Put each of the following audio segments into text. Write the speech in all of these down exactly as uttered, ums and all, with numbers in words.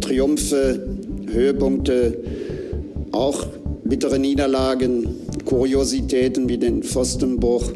Triumphe, Höhepunkte, auch bittere Niederlagen, Kuriositäten wie den Pfostenbruch.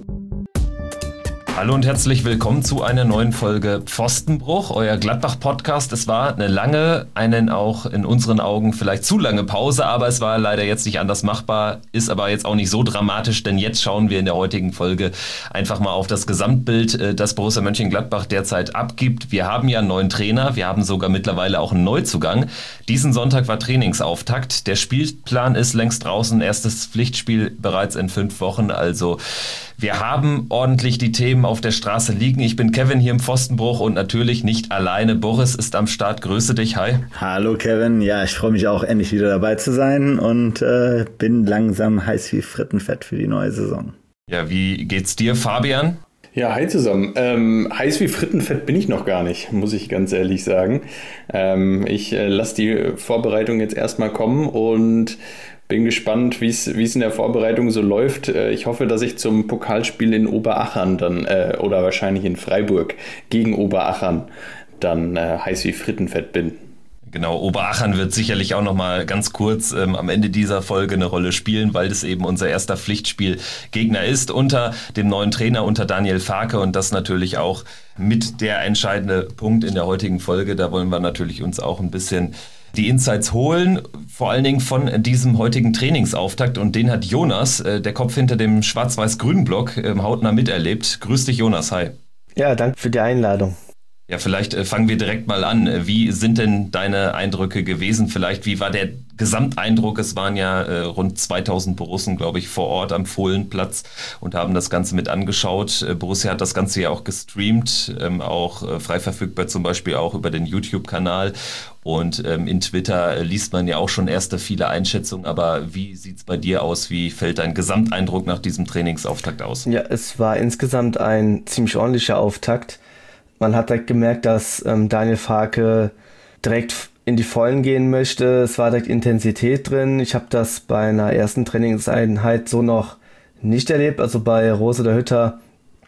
Hallo und herzlich willkommen zu einer neuen Folge Pfostenbruch, euer Gladbach-Podcast. Es war eine lange, einen auch in unseren Augen vielleicht zu lange Pause, aber es war leider jetzt nicht anders machbar, ist aber jetzt auch nicht so dramatisch, denn jetzt schauen wir in der heutigen Folge einfach mal auf das Gesamtbild, das Borussia Mönchengladbach derzeit abgibt. Wir haben ja einen neuen Trainer, wir haben sogar mittlerweile auch einen Neuzugang. Diesen Sonntag war Trainingsauftakt, der Spielplan ist längst draußen, erstes Pflichtspiel bereits in fünf Wochen, also wir haben ordentlich die Themen auf der Straße liegen. Ich bin Kevin hier im Pfostenbruch und natürlich nicht alleine. Boris ist am Start. Grüße dich. Hi. Hallo Kevin. Ja, ich freue mich auch, endlich wieder dabei zu sein und äh, bin langsam heiß wie Frittenfett für die neue Saison. Ja, wie geht's dir, Fabian? Ja, hi zusammen. Ähm, heiß wie Frittenfett bin ich noch gar nicht, muss ich ganz ehrlich sagen. Ähm, ich äh, lasse die Vorbereitung jetzt erstmal kommen und bin gespannt, wie es in der Vorbereitung so läuft. Ich hoffe, dass ich zum Pokalspiel in Oberachern dann, äh, oder wahrscheinlich in Freiburg gegen Oberachern dann äh, heiß wie Frittenfett bin. Genau, Oberachern wird sicherlich auch nochmal ganz kurz ähm, am Ende dieser Folge eine Rolle spielen, weil das eben unser erster Pflichtspielgegner ist unter dem neuen Trainer, unter Daniel Farke, und das natürlich auch mit der entscheidende Punkt in der heutigen Folge. Da wollen wir natürlich uns auch ein bisschen die Insights holen, vor allen Dingen von diesem heutigen Trainingsauftakt, und den hat Jonas, äh, der Kopf hinter dem schwarz-weiß-grünen Block, äh, hautnah miterlebt. Grüß dich, Jonas, hi. Ja, danke für die Einladung. Ja, vielleicht äh, fangen wir direkt mal an. Wie sind denn deine Eindrücke gewesen? Vielleicht, wie war der Gesamteindruck? Es waren ja äh, rund zweitausend Borussen, glaube ich, vor Ort am Fohlenplatz und haben das Ganze mit angeschaut. Äh, Borussia hat das Ganze ja auch gestreamt, ähm, auch äh, frei verfügbar, zum Beispiel auch über den YouTube-Kanal. Und ähm, in Twitter äh, liest man ja auch schon erste viele Einschätzungen. Aber wie sieht's bei dir aus? Wie fällt dein Gesamteindruck nach diesem Trainingsauftakt aus? Ja, es war insgesamt ein ziemlich ordentlicher Auftakt. Man hat direkt gemerkt, dass ähm, Daniel Farke direkt in die Vollen gehen möchte. Es war direkt Intensität drin. Ich habe das bei einer ersten Trainingseinheit so noch nicht erlebt. Also bei Rose der Hütter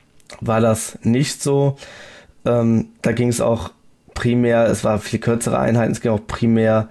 war das nicht so. Ähm, da ging es auch primär, es war viel kürzere Einheiten, es ging auch primär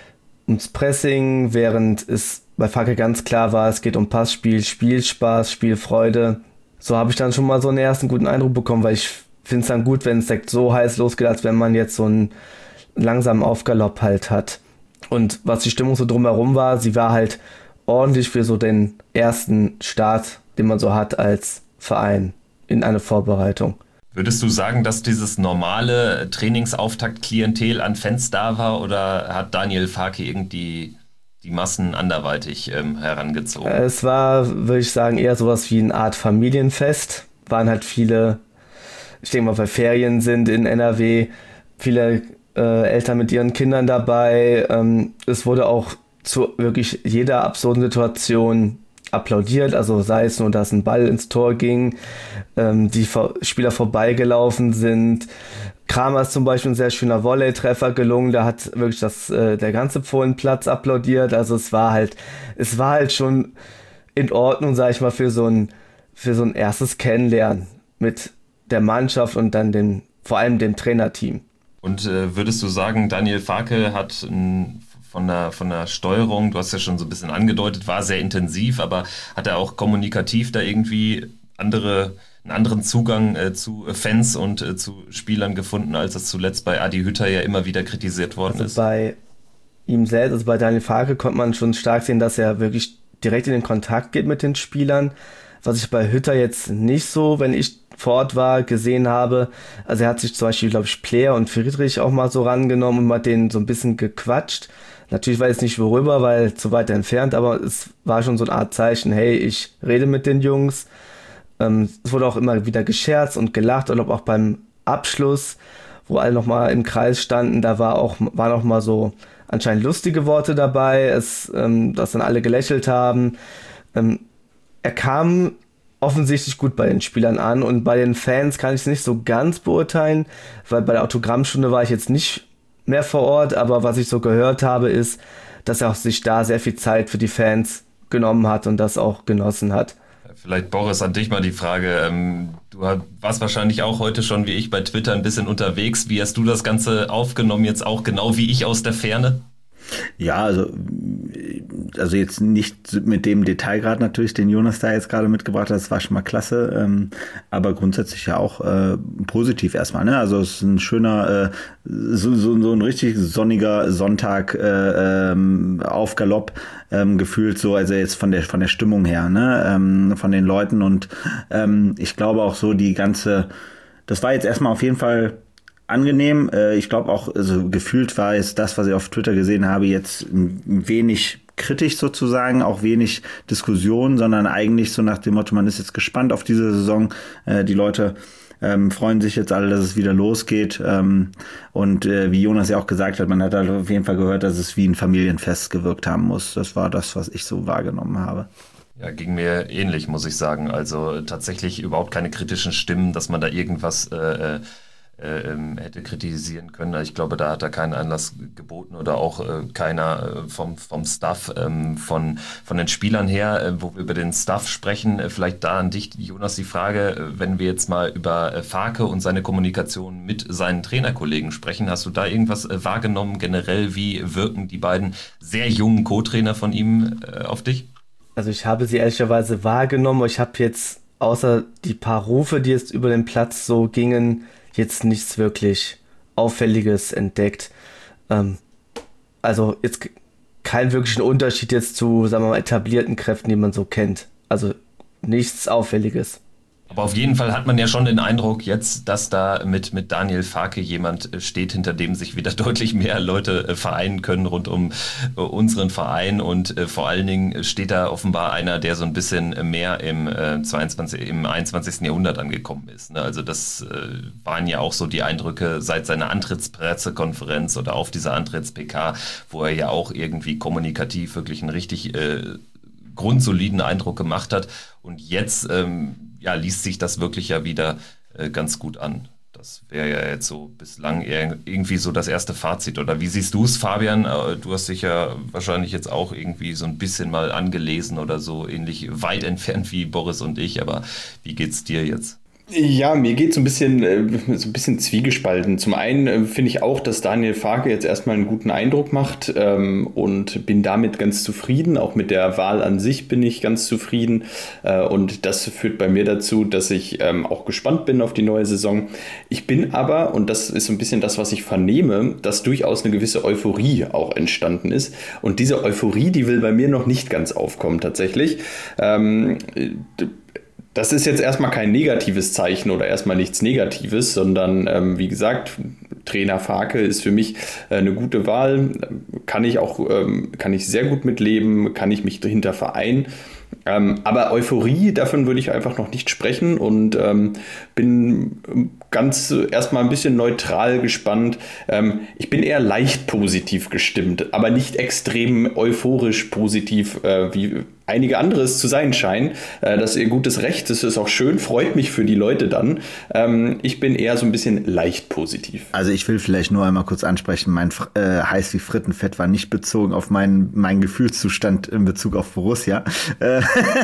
ums Pressing, während es bei Farke ganz klar war, es geht um Passspiel, Spielspaß, Spielfreude. So habe ich dann schon mal so einen ersten guten Eindruck bekommen, weil ich finde es dann gut, wenn es direkt so heiß losgeht, als wenn man jetzt so einen langsamen Aufgalopp halt hat. Und was die Stimmung so drumherum war, sie war halt ordentlich für so den ersten Start, den man so hat als Verein in eine Vorbereitung. Würdest du sagen, dass dieses normale Trainingsauftakt-Klientel an Fans da war, oder hat Daniel Farke irgendwie die Massen anderweitig ähm, herangezogen? Es war, würde ich sagen, eher sowas wie eine Art Familienfest. Waren halt viele, ich denke mal, weil Ferien sind in N R W, viele äh, Eltern mit ihren Kindern dabei. Ähm, es wurde auch zu wirklich jeder absurden Situation applaudiert, also sei es nur, dass ein Ball ins Tor ging, ähm, die vor- Spieler vorbeigelaufen sind. Kramer ist zum Beispiel ein sehr schöner Volley-Treffer gelungen, da hat wirklich das, äh, der ganze Fohlenplatz applaudiert, also es war halt, es war halt schon in Ordnung, sag ich mal, für so ein, für so ein erstes Kennenlernen mit der Mannschaft und dann den, vor allem dem Trainerteam. Und äh, würdest du sagen, Daniel Farke hat ein, von, der, von der Steuerung, du hast ja schon so ein bisschen angedeutet, war sehr intensiv, aber hat er auch kommunikativ da irgendwie andere, einen anderen Zugang äh, zu Fans und äh, zu Spielern gefunden, als es zuletzt bei Adi Hütter ja immer wieder kritisiert worden also ist? Bei ihm selbst, also bei Daniel Farke, konnte man schon stark sehen, dass er wirklich direkt in den Kontakt geht mit den Spielern, was ich bei Hütter jetzt nicht so, wenn ich vor Ort war, gesehen habe. Also er hat sich zum Beispiel, glaube ich, Player und Friedrich auch mal so rangenommen und mit denen so ein bisschen gequatscht. Natürlich weiß ich nicht worüber, weil zu weit entfernt, aber es war schon so eine Art Zeichen, hey, ich rede mit den Jungs. Ähm, es wurde auch immer wieder gescherzt und gelacht, und auch beim Abschluss, wo alle nochmal im Kreis standen, da war auch, waren auch mal so anscheinend lustige Worte dabei, es, ähm, dass dann alle gelächelt haben. Ähm, er kam offensichtlich gut bei den Spielern an, und bei den Fans kann ich es nicht so ganz beurteilen, weil bei der Autogrammstunde war ich jetzt nicht mehr vor Ort, aber was ich so gehört habe, ist, dass er auch sich da sehr viel Zeit für die Fans genommen hat und das auch genossen hat. Vielleicht, Boris, an dich mal die Frage. Ähm, du warst wahrscheinlich auch heute schon wie ich bei Twitter ein bisschen unterwegs. Wie hast du das Ganze aufgenommen, jetzt auch genau wie ich aus der Ferne? Ja, also, also jetzt nicht mit dem Detailgrad natürlich, den Jonas da jetzt gerade mitgebracht hat, das war schon mal klasse, ähm, aber grundsätzlich ja auch äh, positiv erstmal, ne? Also es ist ein schöner, äh, so, so, so ein richtig sonniger Sonntag äh, ähm, auf Galopp ähm, gefühlt so, also jetzt von der von der Stimmung her, ne? Ähm, von den Leuten und ähm, ich glaube auch so die ganze, das war jetzt erstmal auf jeden Fall angenehm. Ich glaube auch, also gefühlt war es das, was ich auf Twitter gesehen habe, jetzt ein wenig kritisch sozusagen, auch wenig Diskussion, sondern eigentlich so nach dem Motto, man ist jetzt gespannt auf diese Saison. Die Leute ähm, freuen sich jetzt alle, dass es wieder losgeht. Ähm, und äh, wie Jonas ja auch gesagt hat, man hat halt auf jeden Fall gehört, dass es wie ein Familienfest gewirkt haben muss. Das war das, was ich so wahrgenommen habe. Ja, ging mir ähnlich, muss ich sagen. Also tatsächlich überhaupt keine kritischen Stimmen, dass man da irgendwas äh, Äh, ähm, hätte kritisieren können. Ich glaube, da hat er keinen Anlass geboten oder auch äh, keiner äh, vom, vom Staff, ähm, von, von den Spielern her, äh, wo wir über den Staff sprechen. Äh, vielleicht da an dich, Jonas, die Frage, äh, wenn wir jetzt mal über äh, Farke und seine Kommunikation mit seinen Trainerkollegen sprechen, hast du da irgendwas äh, wahrgenommen generell? Wie wirken die beiden sehr jungen Co-Trainer von ihm äh, auf dich? Also ich habe sie ehrlicherweise wahrgenommen. Ich habe jetzt außer die paar Rufe, die jetzt über den Platz so gingen, jetzt nichts wirklich Auffälliges entdeckt. Ähm, also jetzt keinen wirklichen Unterschied jetzt zu, sagen wir mal, etablierten Kräften, die man so kennt. Also nichts Auffälliges. Aber auf jeden Fall hat man ja schon den Eindruck jetzt, dass da mit, mit Daniel Farke jemand steht, hinter dem sich wieder deutlich mehr Leute äh, vereinen können rund um äh, unseren Verein. Und äh, vor allen Dingen steht da offenbar einer, der so ein bisschen mehr im, äh, zweiundzwanzigsten, im einundzwanzigsten Jahrhundert angekommen ist. Ne? Also das äh, waren ja auch so die Eindrücke seit seiner Antrittspressekonferenz oder auf dieser Antritts-P K, wo er ja auch irgendwie kommunikativ wirklich einen richtig äh, grundsoliden Eindruck gemacht hat. Und jetzt ähm, ja, liest sich das wirklich ja wieder äh, ganz gut an. Das wäre ja jetzt so bislang eher irgendwie so das erste Fazit. Oder wie siehst du es, Fabian? Äh, du hast dich ja wahrscheinlich jetzt auch irgendwie so ein bisschen mal angelesen oder so ähnlich weit entfernt wie Boris und ich. Aber wie geht's dir jetzt? Ja, mir geht es so ein bisschen, äh, so ein bisschen zwiegespalten. Zum einen äh, finde ich auch, dass Daniel Farke jetzt erstmal einen guten Eindruck macht ähm, und bin damit ganz zufrieden. Auch mit der Wahl an sich bin ich ganz zufrieden. Äh, und das führt bei mir dazu, dass ich ähm, auch gespannt bin auf die neue Saison. Ich bin aber, und das ist so ein bisschen das, was ich vernehme, dass durchaus eine gewisse Euphorie auch entstanden ist. Und diese Euphorie, die will bei mir noch nicht ganz aufkommen tatsächlich. Ähm, Das ist jetzt erstmal kein negatives Zeichen oder erstmal nichts Negatives, sondern ähm, wie gesagt, Trainer Farke ist für mich äh, eine gute Wahl. Kann ich auch, ähm, kann ich sehr gut mitleben, kann ich mich dahinter vereinen. Ähm, aber Euphorie, davon würde ich einfach noch nicht sprechen und ähm, bin ganz erstmal ein bisschen neutral gespannt. Ähm, ich bin eher leicht positiv gestimmt, aber nicht extrem euphorisch positiv, äh, wie einige andere es zu sein scheinen. Äh, das ist ihr gutes Recht, das ist auch schön, freut mich für die Leute dann. Ähm, ich bin eher so ein bisschen leicht positiv. Also ich will vielleicht nur einmal kurz ansprechen, mein äh, heiß wie Frittenfett war nicht bezogen auf meinen, meinen Gefühlszustand in Bezug auf Borussia, äh,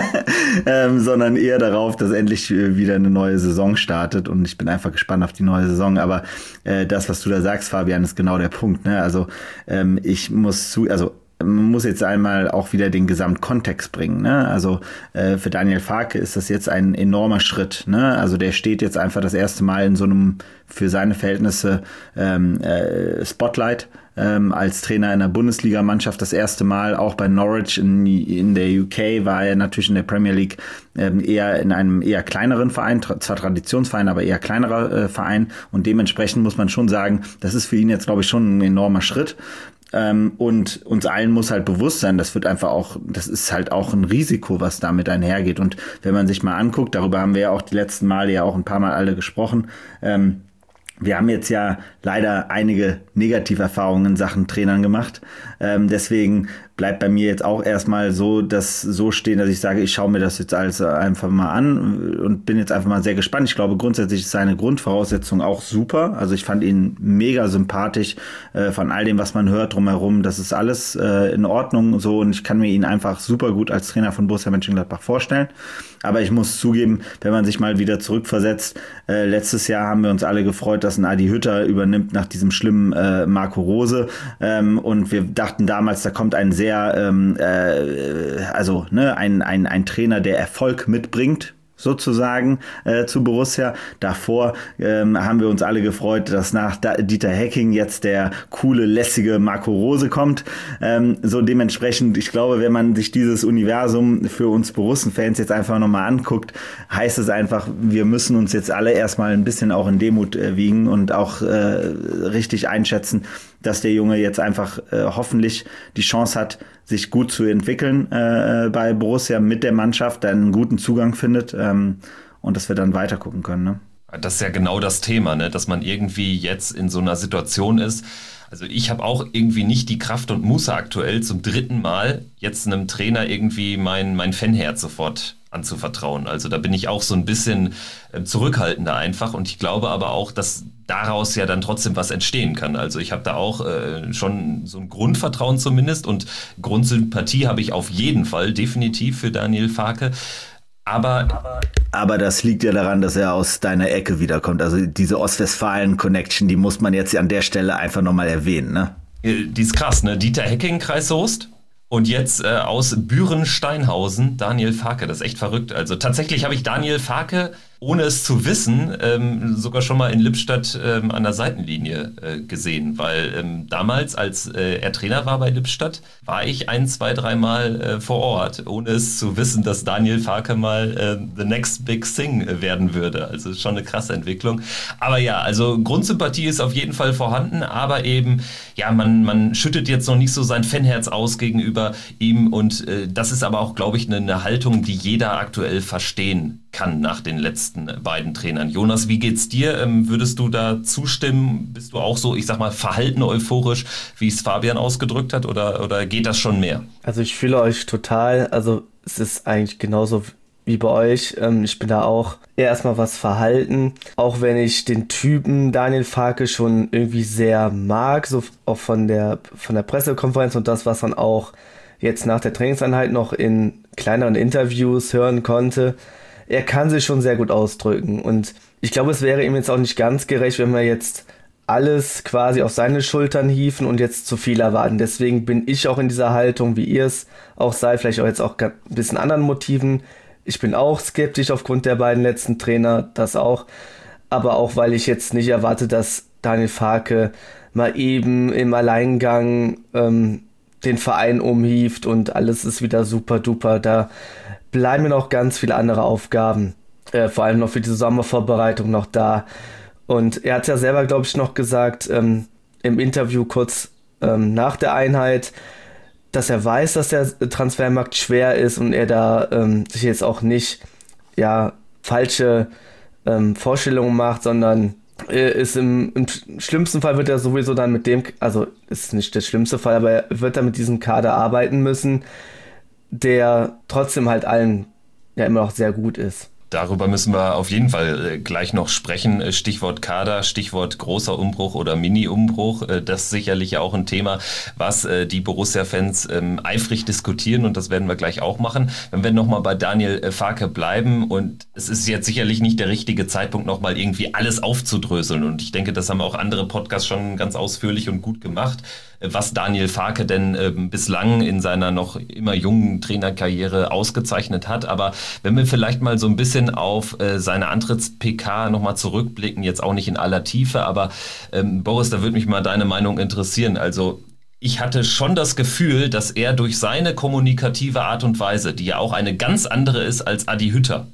ähm, sondern eher darauf, dass endlich wieder eine neue Saison startet und ich bin einfach gespannt auf die neue Saison, aber äh, das, was du da sagst, Fabian, ist genau der Punkt, ne? Also ähm, ich muss zu, also man muss jetzt einmal auch wieder den Gesamtkontext bringen, ne? Also äh, für Daniel Farke ist das jetzt ein enormer Schritt, ne? Also der steht jetzt einfach das erste Mal in so einem für seine Verhältnisse ähm, äh, Spotlight ähm, als Trainer in der Bundesligamannschaft das erste Mal, auch bei Norwich in, in der U K war er natürlich in der Premier League ähm, eher in einem eher kleineren Verein, tra- zwar Traditionsverein, aber eher kleinerer äh, Verein und dementsprechend muss man schon sagen, das ist für ihn jetzt glaube ich schon ein enormer Schritt. Ähm, und uns allen muss halt bewusst sein, das wird einfach auch, das ist halt auch ein Risiko, was damit einhergeht. Und wenn man sich mal anguckt, darüber haben wir ja auch die letzten Male ja auch ein paar Mal alle gesprochen, ähm, wir haben jetzt ja leider einige Negativerfahrungen in Sachen Trainern gemacht. Ähm, deswegen bleibt bei mir jetzt auch erstmal so, dass so stehen, dass ich sage, ich schaue mir das jetzt alles einfach mal an und bin jetzt einfach mal sehr gespannt. Ich glaube, grundsätzlich ist seine Grundvoraussetzung auch super. Also ich fand ihn mega sympathisch äh, von all dem, was man hört drumherum. Das ist alles äh, in Ordnung so und ich kann mir ihn einfach super gut als Trainer von Borussia Mönchengladbach vorstellen. Aber ich muss zugeben, wenn man sich mal wieder zurückversetzt, äh, letztes Jahr haben wir uns alle gefreut, dass ein Adi Hütter übernimmt nach diesem schlimmen äh, Marco Rose. Ähm, und wir dachten damals, da kommt ein sehr, ähm, äh, also ne, ein, ein, ein Trainer, der Erfolg mitbringt, sozusagen äh, zu Borussia. Davor ähm, haben wir uns alle gefreut, dass nach da- Dieter Hecking jetzt der coole, lässige Marco Rose kommt. Ähm, so dementsprechend, ich glaube, wenn man sich dieses Universum für uns Borussen-Fans jetzt einfach nochmal anguckt, heißt es einfach, wir müssen uns jetzt alle erstmal ein bisschen auch in Demut äh, wiegen und auch äh, richtig einschätzen, dass der Junge jetzt einfach äh, hoffentlich die Chance hat, sich gut zu entwickeln äh, bei Borussia mit der Mannschaft, dann einen guten Zugang findet ähm, und dass wir dann weiter gucken können. Ne? Das ist ja genau das Thema, ne? Dass man irgendwie jetzt in so einer Situation ist. Also ich habe auch irgendwie nicht die Kraft und Muße aktuell zum dritten Mal jetzt einem Trainer irgendwie mein, mein Fanherz sofort anzuvertrauen. Also da bin ich auch so ein bisschen äh, zurückhaltender einfach und ich glaube aber auch, dass daraus ja dann trotzdem was entstehen kann. Also ich habe da auch äh, schon so ein Grundvertrauen zumindest und Grundsympathie habe ich auf jeden Fall definitiv für Daniel Farke. Aber, aber das liegt ja daran, dass er aus deiner Ecke wiederkommt. Also diese Ostwestfalen-Connection, die muss man jetzt an der Stelle einfach nochmal erwähnen, ne? Die ist krass, ne? Dieter Hecking, Kreis Soest. Und jetzt äh, aus Büren-Steinhausen Daniel Farke. Das ist echt verrückt. Also tatsächlich habe ich Daniel Farke, ohne es zu wissen, ähm, sogar schon mal in Lippstadt ähm, an der Seitenlinie äh, gesehen. Weil ähm, damals, als äh, er Trainer war bei Lippstadt, war ich ein, zwei, dreimal äh, vor Ort, ohne es zu wissen, dass Daniel Farke mal äh, the next big thing äh, werden würde. Also ist schon eine krasse Entwicklung. Aber ja, also Grundsympathie ist auf jeden Fall vorhanden, aber eben, ja, man, man schüttet jetzt noch nicht so sein Fanherz aus gegenüber ihm und äh, das ist aber auch, glaube ich, eine, eine Haltung, die jeder aktuell verstehen kann nach den letzten beiden Trainern. Jonas, wie geht's dir? Ähm, würdest du da zustimmen? Bist du auch so, ich sag mal, verhalten euphorisch, wie es Fabian ausgedrückt hat, oder, oder geht das schon mehr? Also ich fühle euch total, also es ist eigentlich genauso wie bei euch. Ähm, ich bin da auch eher erstmal was verhalten, auch wenn ich den Typen Daniel Farke schon irgendwie sehr mag, so auch von der, von der Pressekonferenz und das, was man auch jetzt nach der Trainingseinheit noch in kleineren Interviews hören konnte. Er kann sich schon sehr gut ausdrücken und ich glaube, es wäre ihm jetzt auch nicht ganz gerecht, wenn wir jetzt alles quasi auf seine Schultern hieven und jetzt zu viel erwarten. Deswegen bin ich auch in dieser Haltung, wie ihr es auch seid, vielleicht auch jetzt auch ein bisschen anderen Motiven. Ich bin auch skeptisch aufgrund der beiden letzten Trainer, das auch, aber auch, weil ich jetzt nicht erwarte, dass Daniel Farke mal eben im Alleingang ähm, den Verein umhieft und alles ist wieder super duper. Da bleiben mir noch ganz viele andere Aufgaben, äh, vor allem noch für die Sommervorbereitung noch da. Und er hat ja selber, glaube ich, noch gesagt, ähm, im Interview kurz ähm, nach der Einheit, dass er weiß, dass der Transfermarkt schwer ist und er da ähm, sich jetzt auch nicht ja falsche ähm, Vorstellungen macht, sondern äh, ist im, im schlimmsten Fall wird er sowieso dann mit dem, also ist nicht der schlimmste Fall, aber er wird dann mit diesem Kader arbeiten müssen, der trotzdem halt allen ja immer noch sehr gut ist. Darüber müssen wir auf jeden Fall gleich noch sprechen. Stichwort Kader, Stichwort großer Umbruch oder Mini-Umbruch. Das ist sicherlich auch ein Thema, was die Borussia-Fans eifrig diskutieren und das werden wir gleich auch machen. Wenn wir nochmal bei Daniel Farke bleiben und es ist jetzt sicherlich nicht der richtige Zeitpunkt, nochmal irgendwie alles aufzudröseln und ich denke, das haben auch andere Podcasts schon ganz ausführlich und gut gemacht, was Daniel Farke denn äh, bislang in seiner noch immer jungen Trainerkarriere ausgezeichnet hat. Aber wenn wir vielleicht mal so ein bisschen auf äh, seine Antritts-P K nochmal zurückblicken, jetzt auch nicht in aller Tiefe, aber ähm, Boris, da würde mich mal deine Meinung interessieren. Also ich hatte schon das Gefühl, dass er durch seine kommunikative Art und Weise, die ja auch eine ganz andere ist als Adi Hütter,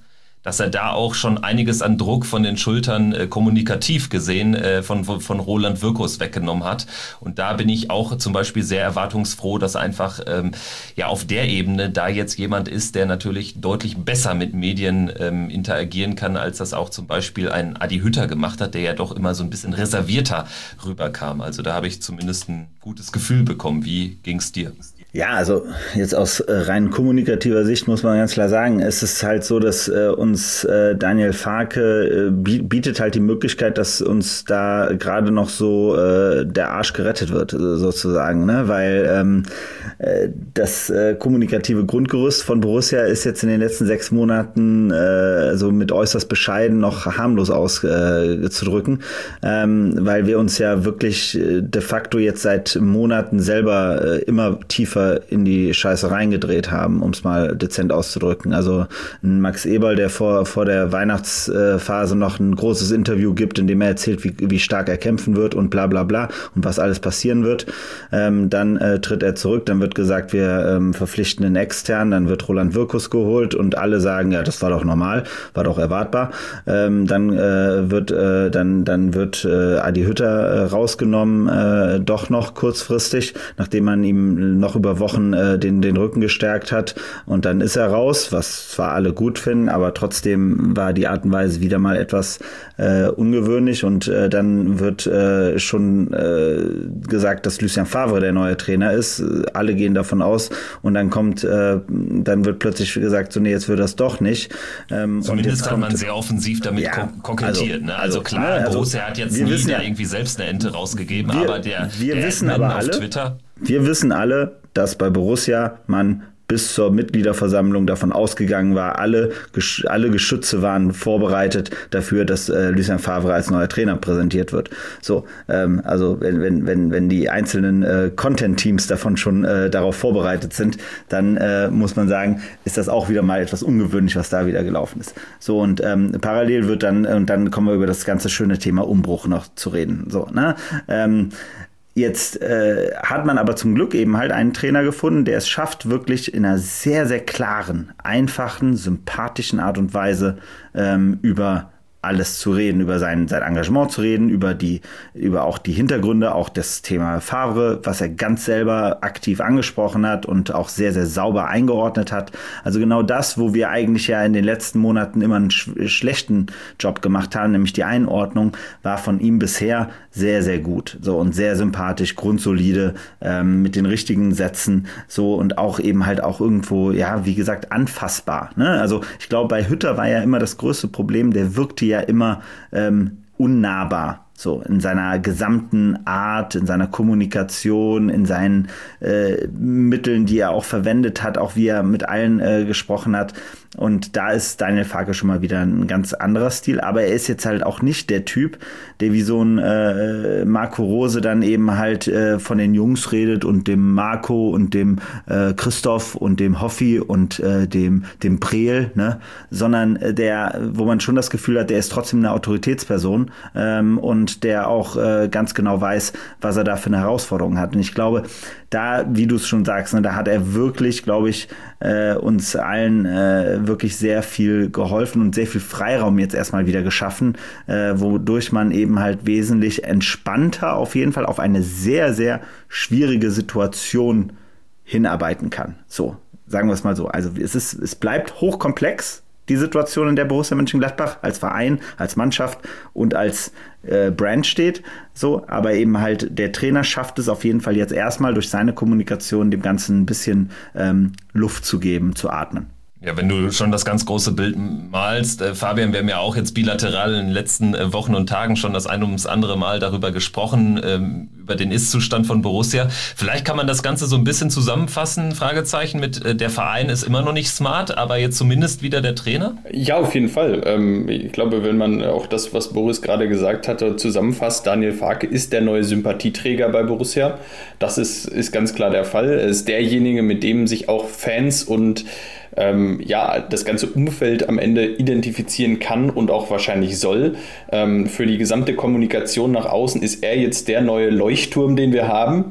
dass er da auch schon einiges an Druck von den Schultern äh, kommunikativ gesehen äh, von, von Roland Wirkus weggenommen hat. Und da bin ich auch zum Beispiel sehr erwartungsfroh, dass einfach ähm, ja auf der Ebene da jetzt jemand ist, der natürlich deutlich besser mit Medien ähm, interagieren kann, als das auch zum Beispiel ein Adi Hütter gemacht hat, der ja doch immer so ein bisschen reservierter rüberkam. Also da habe ich zumindest ein gutes Gefühl bekommen. Wie ging's dir? Ja, also jetzt aus äh, rein kommunikativer Sicht muss man ganz klar sagen, es ist halt so, dass äh, uns äh, Daniel Farke äh, bietet halt die Möglichkeit, dass uns da gerade noch so äh, der Arsch gerettet wird, sozusagen, ne? Weil ähm, äh, das äh, kommunikative Grundgerüst von Borussia ist jetzt in den letzten sechs Monaten äh, so mit äußerst bescheiden noch harmlos auszudrücken, äh, ähm, weil wir uns ja wirklich äh, de facto jetzt seit Monaten selber äh, immer tiefer in die Scheiße reingedreht haben, um es mal dezent auszudrücken. Also ein Max Eberl, der vor vor der Weihnachtsphase noch ein großes Interview gibt, in dem er erzählt, wie, wie stark er kämpfen wird und bla bla bla und was alles passieren wird. Ähm, dann äh, tritt er zurück, dann wird gesagt, wir ähm, verpflichten einen Extern, dann wird Roland Wirkus geholt und alle sagen, ja, das war doch normal, war doch erwartbar. Ähm, dann äh, wird äh, dann dann wird äh, Adi Hütter äh, rausgenommen, äh, doch noch kurzfristig, nachdem man ihm noch über Wochen äh, den den Rücken gestärkt hat, und dann ist er raus, was zwar alle gut finden, aber trotzdem war die Art und Weise wieder mal etwas äh, ungewöhnlich, und äh, dann wird äh, schon äh, gesagt, dass Lucien Favre der neue Trainer ist. Alle gehen davon aus, und dann kommt äh, dann wird plötzlich gesagt, so nee, jetzt wird das doch nicht. Ähm, Zumindest hat kommt, man sehr offensiv damit ja, ko- kokettiert. Also, ne? also klar, also, Borussia hat jetzt nie da irgendwie selbst eine Ente rausgegeben, wir, aber der, wir der wissen aber auf alle, Twitter... Wir wissen alle, dass bei Borussia man bis zur Mitgliederversammlung davon ausgegangen war, alle, Gesch- alle Geschütze waren vorbereitet dafür, dass äh, Lucien Favre als neuer Trainer präsentiert wird. So, ähm, also wenn wenn wenn wenn die einzelnen äh, Content-Teams davon schon äh, darauf vorbereitet sind, dann äh, muss man sagen, ist das auch wieder mal etwas ungewöhnlich, was da wieder gelaufen ist. So, und ähm, parallel wird dann, und dann kommen wir über das ganze schöne Thema Umbruch noch zu reden. So, ne? Ähm, Jetzt äh, hat man aber zum Glück eben halt einen Trainer gefunden, der es schafft, wirklich in einer sehr, sehr klaren, einfachen, sympathischen Art und Weise ähm, über alles zu reden, über sein, sein Engagement zu reden, über die, über auch die Hintergründe, auch das Thema Favre, was er ganz selber aktiv angesprochen hat und auch sehr, sehr sauber eingeordnet hat. Also genau das, wo wir eigentlich ja in den letzten Monaten immer einen sch- schlechten Job gemacht haben, nämlich die Einordnung, war von ihm bisher sehr, sehr gut. So, und sehr sympathisch, grundsolide, ähm, mit den richtigen Sätzen, so, und auch eben halt auch irgendwo, ja, wie gesagt, anfassbar, ne? Also ich glaube, bei Hütter war ja immer das größte Problem, der wirkte ja immer ähm, unnahbar. So, in seiner gesamten Art, in seiner Kommunikation, in seinen äh, Mitteln, die er auch verwendet hat, auch wie er mit allen äh, gesprochen hat. Und da ist Daniel Farke schon mal wieder ein ganz anderer Stil. Aber er ist jetzt halt auch nicht der Typ, der wie so ein äh, Marco Rose dann eben halt äh, von den Jungs redet und dem Marco und dem äh, Christoph und dem Hoffi und äh, dem dem Preel, ne? Sondern äh, der, wo man schon das Gefühl hat, der ist trotzdem eine Autoritätsperson ähm, und der auch äh, ganz genau weiß, was er da für eine Herausforderung hat. Und ich glaube, da, wie du es schon sagst, ne, da hat er wirklich, glaube ich, äh, uns allen äh, wirklich sehr viel geholfen und sehr viel Freiraum jetzt erstmal wieder geschaffen, äh, wodurch man eben halt wesentlich entspannter auf jeden Fall auf eine sehr, sehr schwierige Situation hinarbeiten kann. So, sagen wir es mal so. Also es ist, es bleibt hochkomplex, die Situation, in der Borussia Mönchengladbach als Verein, als Mannschaft und als äh, Brand steht. So, aber eben halt der Trainer schafft es auf jeden Fall jetzt erstmal durch seine Kommunikation dem Ganzen ein bisschen ähm, Luft zu geben, zu atmen. Ja, wenn du schon das ganz große Bild malst, äh, Fabian, wir haben ja auch jetzt bilateral in den letzten äh, Wochen und Tagen schon das ein ums andere Mal darüber gesprochen, ähm, über den Ist-Zustand von Borussia. Vielleicht kann man das Ganze so ein bisschen zusammenfassen, Fragezeichen, mit äh, der Verein ist immer noch nicht smart, aber jetzt zumindest wieder der Trainer? Ja, auf jeden Fall. Ähm, ich glaube, wenn man auch das, was Boris gerade gesagt hatte, zusammenfasst, Daniel Farke ist der neue Sympathieträger bei Borussia. Das ist, ist ganz klar der Fall. Er ist derjenige, mit dem sich auch Fans und Ähm, ja, das ganze Umfeld am Ende identifizieren kann und auch wahrscheinlich soll. Ähm, für die gesamte Kommunikation nach außen ist er jetzt der neue Leuchtturm, den wir haben.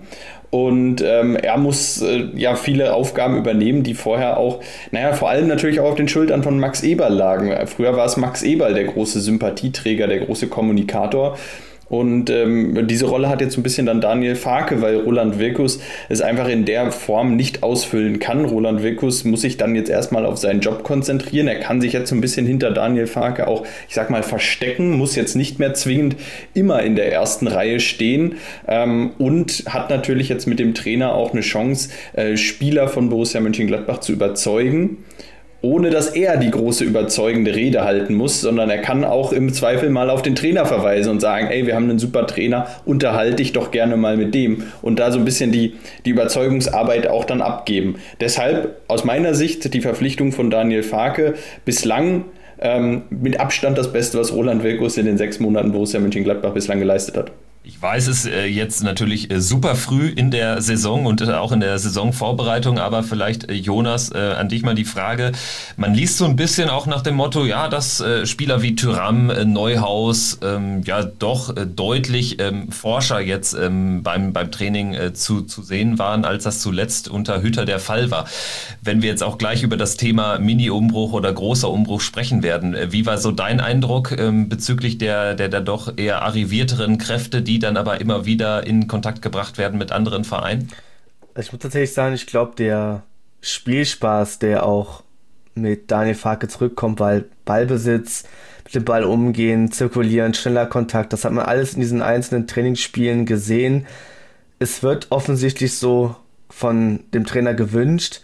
Und ähm, er muss äh, ja viele Aufgaben übernehmen, die vorher auch, naja, vor allem natürlich auch auf den Schultern von Max Eberl lagen. Früher war es Max Eberl, der große Sympathieträger, der große Kommunikator. Und ähm, diese Rolle hat jetzt ein bisschen dann Daniel Farke, weil Roland Wirkus es einfach in der Form nicht ausfüllen kann. Roland Wirkus muss sich dann jetzt erstmal auf seinen Job konzentrieren. Er kann sich jetzt so ein bisschen hinter Daniel Farke auch, ich sag mal, verstecken, muss jetzt nicht mehr zwingend immer in der ersten Reihe stehen ähm, und hat natürlich jetzt mit dem Trainer auch eine Chance, äh, Spieler von Borussia Mönchengladbach zu überzeugen, ohne dass er die große überzeugende Rede halten muss, sondern er kann auch im Zweifel mal auf den Trainer verweisen und sagen, ey, wir haben einen super Trainer, unterhalte dich doch gerne mal mit dem und da so ein bisschen die, die Überzeugungsarbeit auch dann abgeben. Deshalb aus meiner Sicht die Verpflichtung von Daniel Farke bislang ähm, mit Abstand das Beste, was Roland Wirkus in den sechs Monaten Borussia Mönchengladbach bislang geleistet hat. Ich weiß es äh, jetzt natürlich äh, super früh in der Saison und äh, auch in der Saisonvorbereitung, aber vielleicht, äh, Jonas, äh, an dich mal die Frage. Man liest so ein bisschen auch nach dem Motto, ja, dass äh, Spieler wie Thuram, äh, Neuhaus, ähm, ja doch äh, deutlich ähm, forscher jetzt ähm, beim, beim Training äh, zu, zu sehen waren, als das zuletzt unter Hütter der Fall war. Wenn wir jetzt auch gleich über das Thema Mini-Umbruch oder großer Umbruch sprechen werden, äh, wie war so dein Eindruck ähm, bezüglich der, der, der doch eher arrivierteren Kräfte, die dann aber immer wieder in Kontakt gebracht werden mit anderen Vereinen? Ich muss tatsächlich sagen, ich glaube, der Spielspaß, der auch mit Daniel Farke zurückkommt, weil Ballbesitz, mit dem Ball umgehen, zirkulieren, schneller Kontakt, das hat man alles in diesen einzelnen Trainingsspielen gesehen. Es wird offensichtlich so von dem Trainer gewünscht.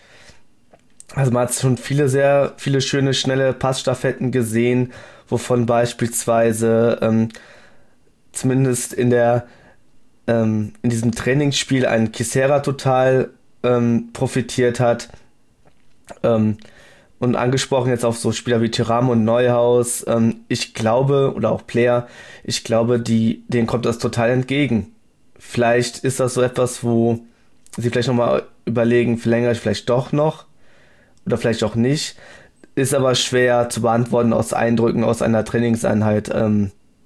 Also man hat schon viele, sehr viele schöne, schnelle Passstaffetten gesehen, wovon beispielsweise ähm, zumindest in der ähm, in diesem Trainingsspiel ein Kisera total ähm, profitiert hat. Ähm, und angesprochen jetzt auf so Spieler wie Thuram und Neuhaus, ähm, ich glaube, oder auch Player, ich glaube, die, denen kommt das total entgegen. Vielleicht ist das so etwas, wo sie vielleicht nochmal überlegen, verlängere ich vielleicht doch noch oder vielleicht auch nicht. Ist aber schwer zu beantworten aus Eindrücken aus einer Trainingseinheit. Ähm,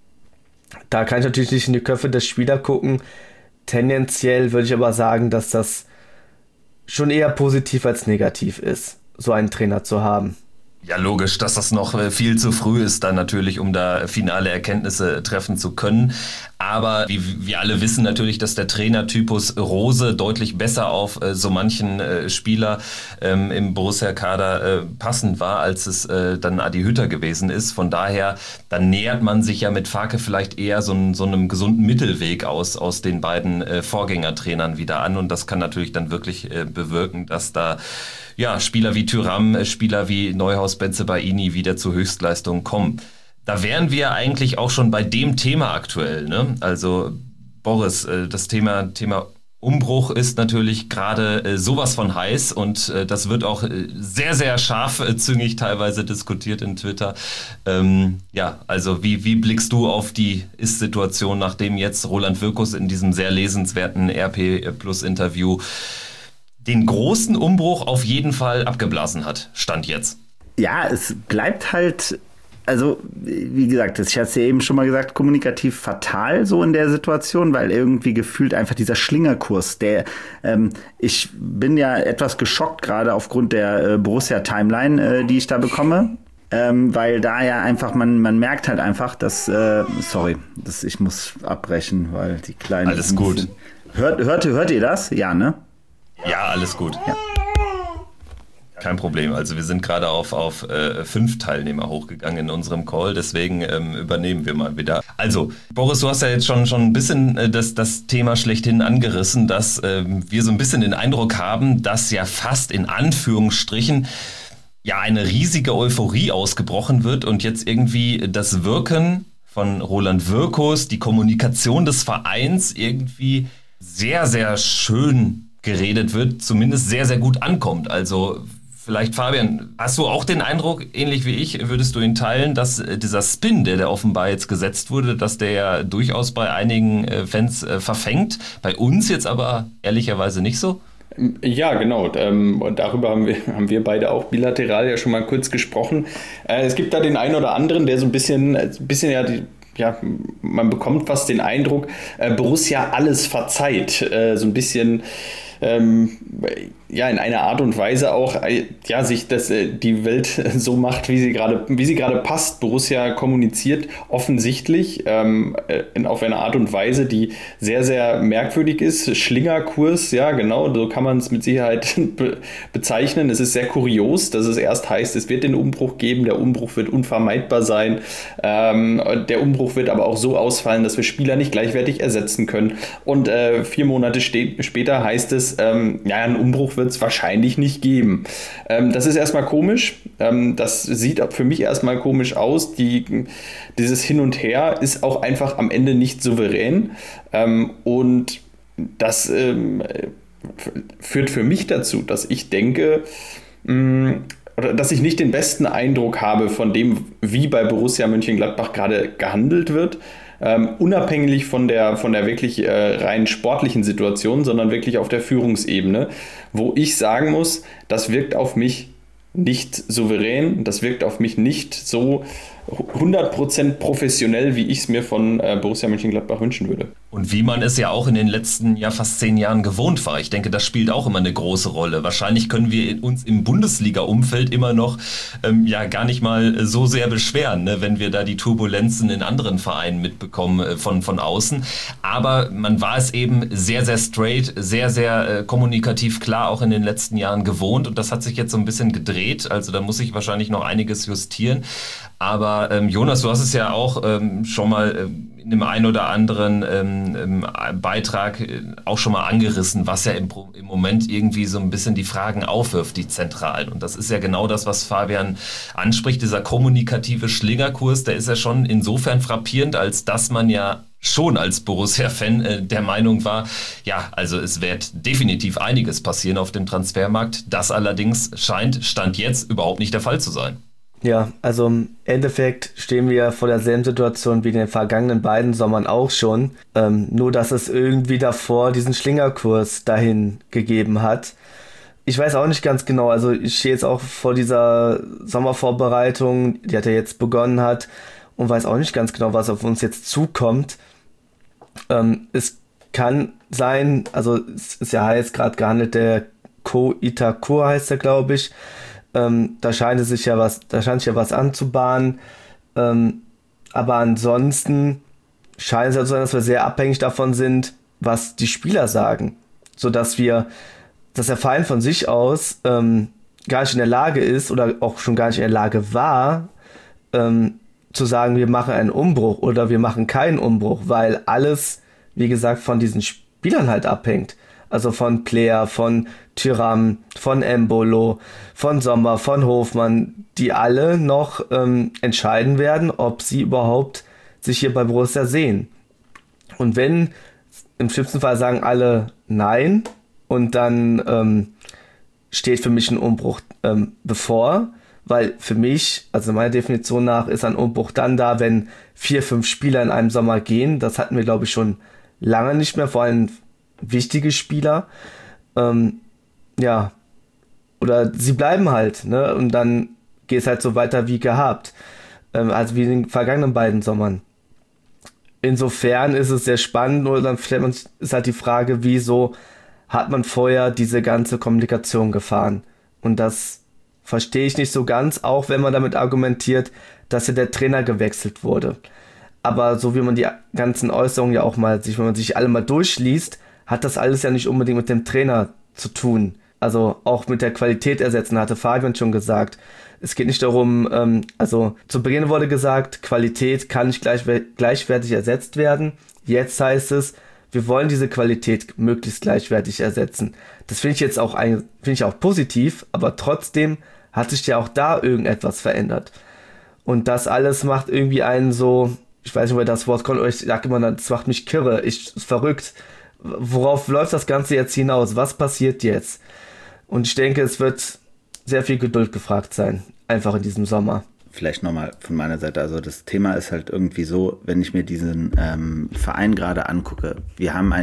Da kann ich natürlich nicht in die Köpfe der Spieler gucken. Tendenziell würde ich aber sagen, dass das schon eher positiv als negativ ist, so einen Trainer zu haben. Ja, logisch, dass das noch viel zu früh ist dann natürlich, um da finale Erkenntnisse treffen zu können. Aber wie wir alle wissen natürlich, dass der Trainertypus Rose deutlich besser auf äh, so manchen äh, Spieler ähm, im Borussia-Kader äh, passend war, als es äh, dann Adi Hütter gewesen ist. Von daher, dann nähert man sich ja mit Farke vielleicht eher so, ein, so einem gesunden Mittelweg aus, aus den beiden äh, Vorgängertrainern wieder an. Und das kann natürlich dann wirklich äh, bewirken, dass da ja Spieler wie Thuram, Spieler wie Neuhaus, Bensebaini wieder zu Höchstleistungen kommen. Da wären wir eigentlich auch schon bei dem Thema aktuell, ne? Also Boris, das Thema Thema Umbruch ist natürlich gerade sowas von heiß und das wird auch sehr, sehr scharfzüngig teilweise diskutiert in Twitter. Ähm, ja, also wie, wie blickst du auf die Ist-Situation, nachdem jetzt Roland Wirkus in diesem sehr lesenswerten R P Plus Interview den großen Umbruch auf jeden Fall abgeblasen hat, Stand jetzt? Ja, es bleibt halt, also wie gesagt, ich hatte es ja eben schon mal gesagt, kommunikativ fatal so in der Situation, weil irgendwie gefühlt einfach dieser Schlingerkurs, der, ähm, ich bin ja etwas geschockt gerade aufgrund der äh, Borussia-Timeline, äh, die ich da bekomme. Ähm, weil da ja einfach, man, man merkt halt einfach, dass, äh, sorry, dass ich muss abbrechen, weil die Kleine... Alles gut. Hört, hört, hört ihr das? Ja, ne? Ja, alles gut. Ja. Kein Problem. Also wir sind gerade auf, auf äh, fünf Teilnehmer hochgegangen in unserem Call, deswegen ähm, übernehmen wir mal wieder. Also, Boris, du hast ja jetzt schon, schon ein bisschen äh, das, das Thema schlechthin angerissen, dass äh, wir so ein bisschen den Eindruck haben, dass ja fast in Anführungsstrichen ja eine riesige Euphorie ausgebrochen wird und jetzt irgendwie das Wirken von Roland Wirkus, die Kommunikation des Vereins irgendwie sehr, sehr schön geredet wird, zumindest sehr, sehr gut ankommt. Also vielleicht, Fabian, hast du auch den Eindruck, ähnlich wie ich, würdest du ihn teilen, dass dieser Spin, der da offenbar jetzt gesetzt wurde, dass der ja durchaus bei einigen Fans äh, verfängt, bei uns jetzt aber ehrlicherweise nicht so? Ja, genau. Ähm, und darüber haben wir, haben wir beide auch bilateral ja schon mal kurz gesprochen. Äh, es gibt da den einen oder anderen, der so ein bisschen, ein bisschen ja die ja, man bekommt fast den Eindruck, äh, Borussia alles verzeiht. Äh, so ein bisschen ähm, ja, in einer Art und Weise auch, ja, sich das, die Welt so macht, wie sie gerade, wie sie gerade passt. Borussia kommuniziert offensichtlich ähm, in, auf eine Art und Weise, die sehr, sehr merkwürdig ist. Schlingerkurs, ja, genau, so kann man es mit Sicherheit be- bezeichnen. Es ist sehr kurios, dass es erst heißt, es wird den Umbruch geben, der Umbruch wird unvermeidbar sein. Ähm, der Umbruch wird aber auch so ausfallen, dass wir Spieler nicht gleichwertig ersetzen können. Und äh, vier Monate ste- später heißt es, ähm, ja, ein Umbruch wird es wahrscheinlich nicht geben. Ähm, das ist erstmal komisch. Ähm, das sieht für mich erstmal komisch aus. Die, dieses Hin und Her ist auch einfach am Ende nicht souverän. Ähm, und das ähm, f- führt für mich dazu, dass ich denke, mh, oder dass ich nicht den besten Eindruck habe von dem, wie bei Borussia Mönchengladbach gerade gehandelt wird. Ähm, unabhängig von der, von der wirklich äh, rein sportlichen Situation, sondern wirklich auf der Führungsebene, wo ich sagen muss, das wirkt auf mich nicht souverän, das wirkt auf mich nicht so hundert Prozent professionell, wie ich es mir von äh, Borussia Mönchengladbach wünschen würde. Und wie man es ja auch in den letzten ja fast zehn Jahren gewohnt war. Ich denke, das spielt auch immer eine große Rolle. Wahrscheinlich können wir uns im Bundesliga-Umfeld immer noch ähm, ja gar nicht mal so sehr beschweren, ne, wenn wir da die Turbulenzen in anderen Vereinen mitbekommen äh, von, von außen. Aber man war es eben sehr, sehr straight, sehr, sehr äh, kommunikativ klar auch in den letzten Jahren gewohnt. Und das hat sich jetzt so ein bisschen gedreht. Also da muss ich wahrscheinlich noch einiges justieren. Aber ähm, Jonas, du hast es ja auch ähm, schon mal ähm, in dem einen oder anderen ähm, ähm, Beitrag äh, auch schon mal angerissen, was ja im, im Moment irgendwie so ein bisschen die Fragen aufwirft, die zentralen. Und das ist ja genau das, was Fabian anspricht, dieser kommunikative Schlingerkurs, der ist ja schon insofern frappierend, als dass man ja schon als Borussia-Fan äh, der Meinung war, ja, also es wird definitiv einiges passieren auf dem Transfermarkt. Das allerdings scheint Stand jetzt überhaupt nicht der Fall zu sein. Ja, also im Endeffekt stehen wir vor derselben Situation wie in den vergangenen beiden Sommern auch schon. Ähm, nur, dass es irgendwie davor diesen Schlingerkurs dahin gegeben hat. Ich weiß auch nicht ganz genau, also ich stehe jetzt auch vor dieser Sommervorbereitung, die hat ja jetzt begonnen hat und weiß auch nicht ganz genau, was auf uns jetzt zukommt. Ähm, es kann sein, also es ist ja jetzt gerade gehandelt, der Ko Itakura heißt er, glaube ich. Ähm, da scheint es sich ja was, da scheint sich ja was anzubahnen. Ähm, aber ansonsten scheint es ja so sein, dass wir sehr abhängig davon sind, was die Spieler sagen. Sodass wir, dass der Verein von sich aus ähm, gar nicht in der Lage ist oder auch schon gar nicht in der Lage war, ähm, zu sagen, wir machen einen Umbruch oder wir machen keinen Umbruch, weil alles, wie gesagt, von diesen Spielern halt abhängt. Also von Player, von Thuram, von Embolo, von Sommer, von Hofmann, die alle noch ähm, entscheiden werden, ob sie überhaupt sich hier bei Borussia sehen. Und wenn, im schlimmsten Fall sagen alle nein und dann ähm, steht für mich ein Umbruch ähm, bevor, weil für mich, also meiner Definition nach, ist ein Umbruch dann da, wenn vier, fünf Spieler in einem Sommer gehen. Das hatten wir, glaube ich, schon lange nicht mehr, vor allem wichtige Spieler, ähm, ja, oder sie bleiben halt, ne, und dann geht es halt so weiter wie gehabt, ähm, also wie in den vergangenen beiden Sommern. Insofern ist es sehr spannend, oder dann stellt man, ist halt die Frage, wieso hat man vorher diese ganze Kommunikation gefahren? Und das verstehe ich nicht so ganz, auch wenn man damit argumentiert, dass ja der Trainer gewechselt wurde. Aber so wie man die ganzen Äußerungen ja auch mal, sich, wenn man sich alle mal durchliest, hat das alles ja nicht unbedingt mit dem Trainer zu tun. Also auch mit der Qualität ersetzen, hatte Fabian schon gesagt. Es geht nicht darum, ähm, also zu Beginn wurde gesagt, Qualität kann nicht gleich, gleichwertig ersetzt werden. Jetzt heißt es, wir wollen diese Qualität möglichst gleichwertig ersetzen. Das finde ich jetzt auch, ein, finde ich auch positiv, aber trotzdem hat sich ja auch da irgendetwas verändert. Und das alles macht irgendwie einen so, ich weiß nicht, woher das Wort kommt, aber ich sage immer, das macht mich kirre, ich, ist verrückt. Worauf läuft das Ganze jetzt hinaus? Was passiert jetzt? Und ich denke, es wird sehr viel Geduld gefragt sein, einfach in diesem Sommer. Vielleicht nochmal von meiner Seite, also das Thema ist halt irgendwie so, wenn ich mir diesen ähm, Verein gerade angucke, wir haben einen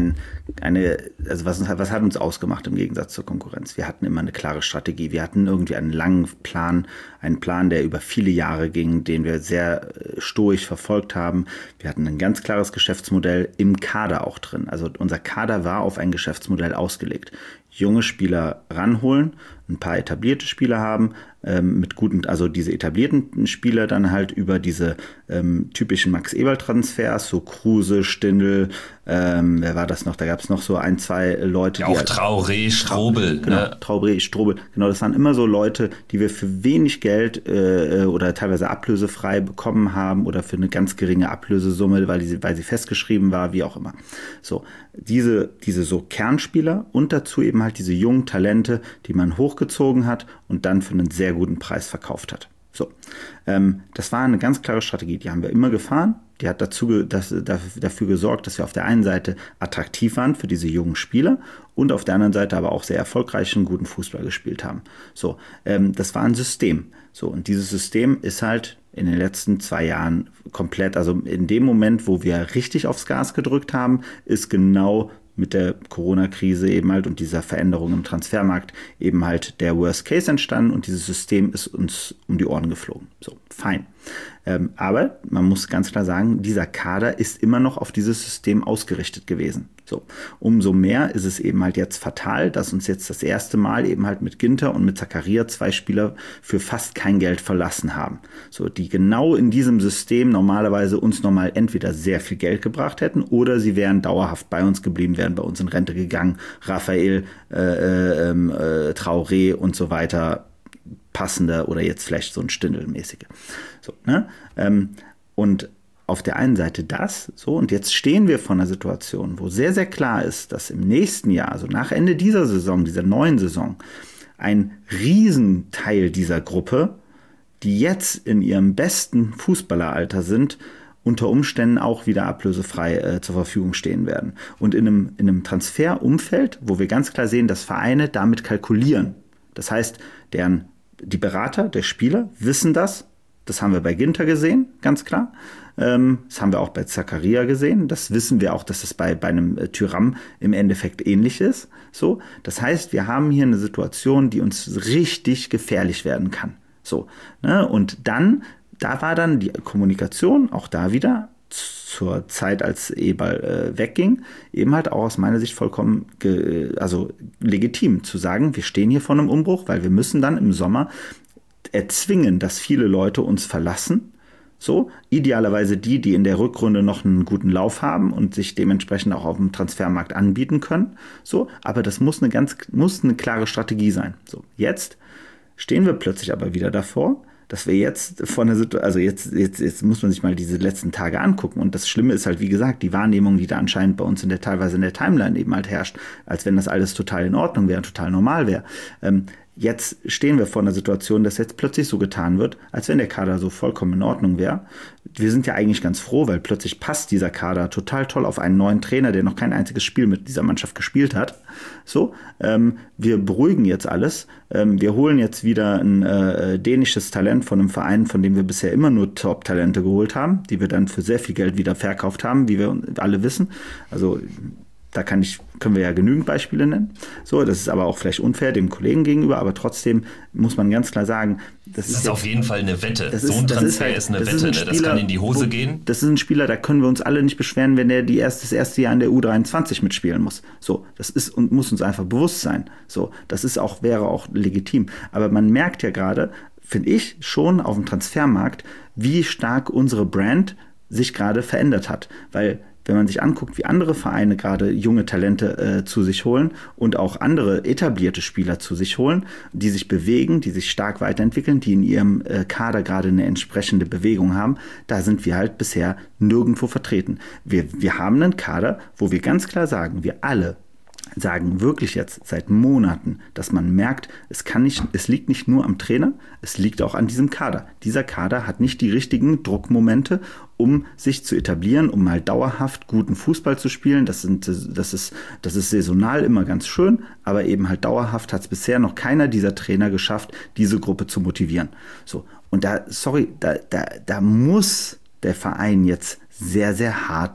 eine, also was, was hat uns ausgemacht im Gegensatz zur Konkurrenz? Wir hatten immer eine klare Strategie. Wir hatten irgendwie einen langen Plan, einen Plan, der über viele Jahre ging, den wir sehr stoisch verfolgt haben. Wir hatten ein ganz klares Geschäftsmodell im Kader auch drin. Also unser Kader war auf ein Geschäftsmodell ausgelegt. Junge Spieler ranholen, ein paar etablierte Spieler haben, ähm, mit guten, also diese etablierten Spieler dann halt über diese ähm, typischen Max-Eberl-Transfers, so Kruse, Stindl, ähm, wer war das noch? Da gab es noch so ein, zwei Leute. Ja, die auch halt, Traoré, Strobel. Genau, ne? Traoré, Strobel. Genau, das waren immer so Leute, die wir für wenig Geld äh, oder teilweise ablösefrei bekommen haben oder für eine ganz geringe Ablösesumme, weil, die, weil sie festgeschrieben war, wie auch immer. So, diese, diese so Kernspieler und dazu eben halt diese jungen Talente, die man hochgezogen hat und dann für einen sehr guten Preis verkauft hat. So, ähm, das war eine ganz klare Strategie, die haben wir immer gefahren. Die hat dazu, das, dafür gesorgt, dass wir auf der einen Seite attraktiv waren für diese jungen Spieler und auf der anderen Seite aber auch sehr erfolgreich und guten Fußball gespielt haben. So, ähm, das war ein System. So, und dieses System ist halt in den letzten zwei Jahren komplett, also in dem Moment, wo wir richtig aufs Gas gedrückt haben, ist genau mit der Corona-Krise eben halt und dieser Veränderung im Transfermarkt eben halt der Worst Case entstanden und dieses System ist uns um die Ohren geflogen. So, fein. Ähm, aber man muss ganz klar sagen, dieser Kader ist immer noch auf dieses System ausgerichtet gewesen. So, umso mehr ist es eben halt jetzt fatal, dass uns jetzt das erste Mal eben halt mit Ginter und mit Zakaria zwei Spieler für fast kein Geld verlassen haben. So, die genau in diesem System normalerweise uns nochmal entweder sehr viel Geld gebracht hätten oder sie wären dauerhaft bei uns geblieben, wären bei uns in Rente gegangen. Raphael, äh, äh, äh, Traoré und so weiter, passender oder jetzt vielleicht so ein Stindl-mäßige. So, ne? Ähm, und auf der einen Seite das, so, und jetzt stehen wir vor einer Situation, wo sehr, sehr klar ist, dass im nächsten Jahr, also nach Ende dieser Saison, dieser neuen Saison, ein Riesenteil dieser Gruppe, die jetzt in ihrem besten Fußballeralter sind, unter Umständen auch wieder ablösefrei äh, zur Verfügung stehen werden. Und in einem, in einem Transferumfeld, wo wir ganz klar sehen, dass Vereine damit kalkulieren. Das heißt, deren, die Berater der Spieler wissen das. Das haben wir bei Ginter gesehen, ganz klar. Ähm, das haben wir auch bei Zakaria gesehen. Das wissen wir auch, dass das bei, bei einem äh, Thuram im Endeffekt ähnlich ist. So, das heißt, wir haben hier eine Situation, die uns richtig gefährlich werden kann. So, ne? Und dann, da war dann die Kommunikation, auch da wieder, zur Zeit, als Eberl äh, wegging, eben halt auch aus meiner Sicht vollkommen ge, also legitim zu sagen, wir stehen hier vor einem Umbruch, weil wir müssen dann im Sommer erzwingen, dass viele Leute uns verlassen. So, idealerweise die, die in der Rückrunde noch einen guten Lauf haben und sich dementsprechend auch auf dem Transfermarkt anbieten können. So, aber das muss eine ganz, muss eine klare Strategie sein. So, jetzt stehen wir plötzlich aber wieder davor, dass wir jetzt von der Situation, also jetzt, jetzt, jetzt muss man sich mal diese letzten Tage angucken. Und das Schlimme ist halt, wie gesagt, die Wahrnehmung, die da anscheinend bei uns in der, teilweise in der Timeline eben halt herrscht, als wenn das alles total in Ordnung wäre, total normal wäre. Ähm, Jetzt stehen wir vor einer Situation, dass jetzt plötzlich so getan wird, als wenn der Kader so vollkommen in Ordnung wäre. Wir sind ja eigentlich ganz froh, weil plötzlich passt dieser Kader total toll auf einen neuen Trainer, der noch kein einziges Spiel mit dieser Mannschaft gespielt hat. So, ähm, wir beruhigen jetzt alles. Ähm, wir holen jetzt wieder ein äh, dänisches Talent von einem Verein, von dem wir bisher immer nur Top-Talente geholt haben, die wir dann für sehr viel Geld wieder verkauft haben, wie wir alle wissen. Also da kann ich, können wir ja genügend Beispiele nennen. So, das ist aber auch vielleicht unfair dem Kollegen gegenüber, aber trotzdem muss man ganz klar sagen, das, das ist, ist auf jeden Fall eine Wette. Das so ein ist, das Transfer ist, halt, ist eine das Wette, ist ein ne? Spieler, Das kann in die Hose wo, gehen. Das ist ein Spieler, da können wir uns alle nicht beschweren, wenn der die erst, das erste Jahr in der U dreiundzwanzig mitspielen muss. So, das ist und muss uns einfach bewusst sein. So, das ist auch, wäre auch legitim. Aber man merkt ja gerade, finde ich, schon auf dem Transfermarkt, wie stark unsere Brand sich gerade verändert hat. Weil wenn man sich anguckt, wie andere Vereine gerade junge Talente äh, zu sich holen und auch andere etablierte Spieler zu sich holen, die sich bewegen, die sich stark weiterentwickeln, die in ihrem äh, Kader gerade eine entsprechende Bewegung haben, da sind wir halt bisher nirgendwo vertreten. Wir, wir haben einen Kader, wo wir ganz klar sagen, wir alle sagen wirklich jetzt seit Monaten, dass man merkt, es kann nicht, es liegt nicht nur am Trainer, es liegt auch an diesem Kader. Dieser Kader hat nicht die richtigen Druckmomente, um sich zu etablieren, um mal dauerhaft guten Fußball zu spielen. Das sind, das ist, das ist saisonal immer ganz schön, aber eben halt dauerhaft hat es bisher noch keiner dieser Trainer geschafft, diese Gruppe zu motivieren. So. Und da, sorry, da, da, da muss der Verein jetzt sehr, sehr hart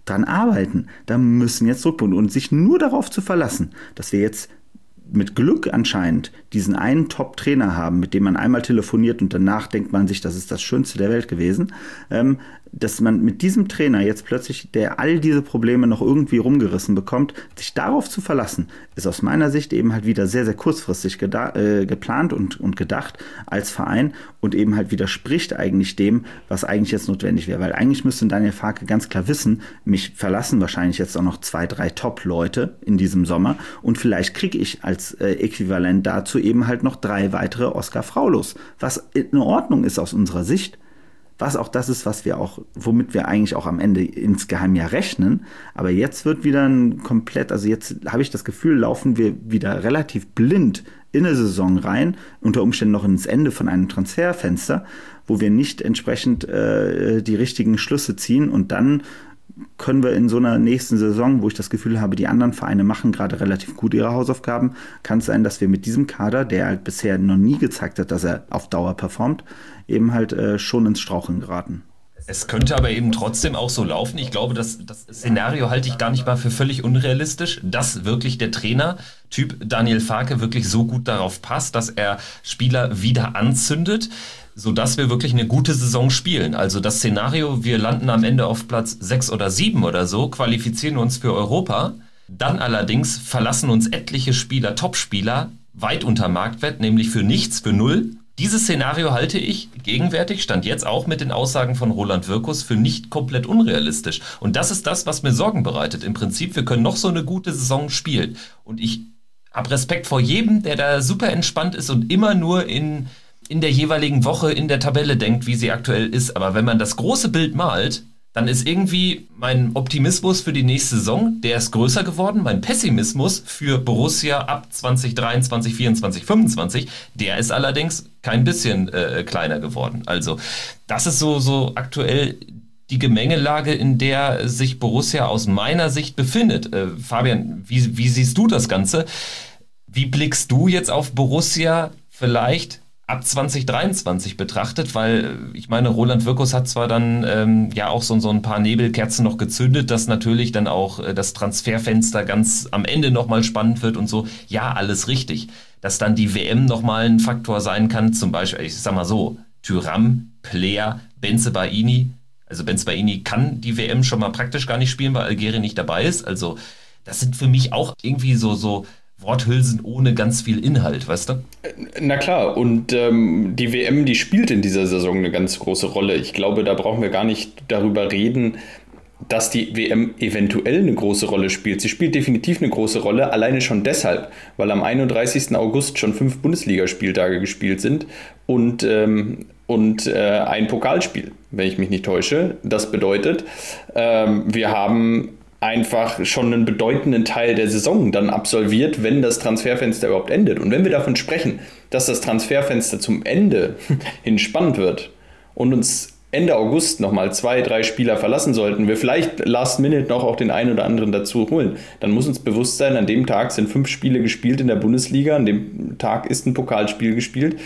dran arbeiten. Da müssen jetzt Druckpunkte und sich nur darauf zu verlassen, dass wir jetzt mit Glück anscheinend diesen einen Top-Trainer haben, mit dem man einmal telefoniert und danach denkt man sich, das ist das Schönste der Welt gewesen, ähm, dass man mit diesem Trainer jetzt plötzlich, der all diese Probleme noch irgendwie rumgerissen bekommt, sich darauf zu verlassen, ist aus meiner Sicht eben halt wieder sehr, sehr kurzfristig geda- äh, geplant und, und gedacht als Verein und eben halt widerspricht eigentlich dem, was eigentlich jetzt notwendig wäre. Weil eigentlich müsste Daniel Farke ganz klar wissen, mich verlassen wahrscheinlich jetzt auch noch zwei, drei Top-Leute in diesem Sommer und vielleicht kriege ich als äh, Äquivalent dazu eben halt noch drei weitere Oskar Fraulos, was in Ordnung ist aus unserer Sicht. Was auch das ist, was wir auch, womit wir eigentlich auch am Ende insgeheim ja rechnen. Aber jetzt wird wieder ein komplett, also jetzt habe ich das Gefühl, laufen wir wieder relativ blind in eine Saison rein, unter Umständen noch ins Ende von einem Transferfenster, wo wir nicht entsprechend äh, die richtigen Schlüsse ziehen und dann können wir in so einer nächsten Saison, wo ich das Gefühl habe, die anderen Vereine machen gerade relativ gut ihre Hausaufgaben, kann es sein, dass wir mit diesem Kader, der halt bisher noch nie gezeigt hat, dass er auf Dauer performt, eben halt äh, schon ins Straucheln geraten. Es könnte aber eben trotzdem auch so laufen. Ich glaube, das, das Szenario halte ich gar nicht mal für völlig unrealistisch, dass wirklich der Trainertyp Daniel Farke wirklich so gut darauf passt, dass er Spieler wieder anzündet, sodass wir wirklich eine gute Saison spielen. Also das Szenario, wir landen am Ende auf Platz sechs oder sieben oder so, qualifizieren uns für Europa, dann allerdings verlassen uns etliche Spieler, Topspieler, weit unter Marktwert, nämlich für nichts, für null. Dieses Szenario halte ich gegenwärtig, stand jetzt auch mit den Aussagen von Roland Wirkus, für nicht komplett unrealistisch. Und das ist das, was mir Sorgen bereitet. Im Prinzip, wir können noch so eine gute Saison spielen. Und ich habe Respekt vor jedem, der da super entspannt ist und immer nur in, in der jeweiligen Woche in der Tabelle denkt, wie sie aktuell ist. Aber wenn man das große Bild malt, dann ist irgendwie mein Optimismus für die nächste Saison, der ist größer geworden. Mein Pessimismus für Borussia ab zwanzig dreiundzwanzig, vierundzwanzig, fünfundzwanzig, der ist allerdings kein bisschen äh, kleiner geworden. Also das ist so, so aktuell die Gemengelage, in der sich Borussia aus meiner Sicht befindet. Äh, Fabian, wie, wie siehst du das Ganze? Wie blickst du jetzt auf Borussia vielleicht ab zwanzig dreiundzwanzig betrachtet, weil ich meine, Roland Wirkus hat zwar dann ähm, ja auch so, so ein paar Nebelkerzen noch gezündet, dass natürlich dann auch äh, das Transferfenster ganz am Ende nochmal spannend wird und so. Ja, alles richtig. Dass dann die W M nochmal ein Faktor sein kann, zum Beispiel, ich sag mal so, Thuram, Player, Bensebaini. Also Bensebaini kann die W M schon mal praktisch gar nicht spielen, weil Algerien nicht dabei ist. Also das sind für mich auch irgendwie so, so Worthülsen ohne ganz viel Inhalt, weißt du? Na klar, und ähm, die W M, die spielt in dieser Saison eine ganz große Rolle. Ich glaube, da brauchen wir gar nicht darüber reden, dass die W M eventuell eine große Rolle spielt. Sie spielt definitiv eine große Rolle, alleine schon deshalb, weil am einunddreißigsten August schon fünf Bundesligaspieltage gespielt sind und, ähm, und äh, ein Pokalspiel, wenn ich mich nicht täusche. Das bedeutet, ähm, wir haben einfach schon einen bedeutenden Teil der Saison dann absolviert, wenn das Transferfenster überhaupt endet. Und wenn wir davon sprechen, dass das Transferfenster zum Ende hin spannend wird und uns Ende August nochmal zwei, drei Spieler verlassen sollten, wir vielleicht last minute noch auch den einen oder anderen dazu holen, dann muss uns bewusst sein, an dem Tag sind fünf Spiele gespielt in der Bundesliga, an dem Tag ist ein Pokalspiel gespielt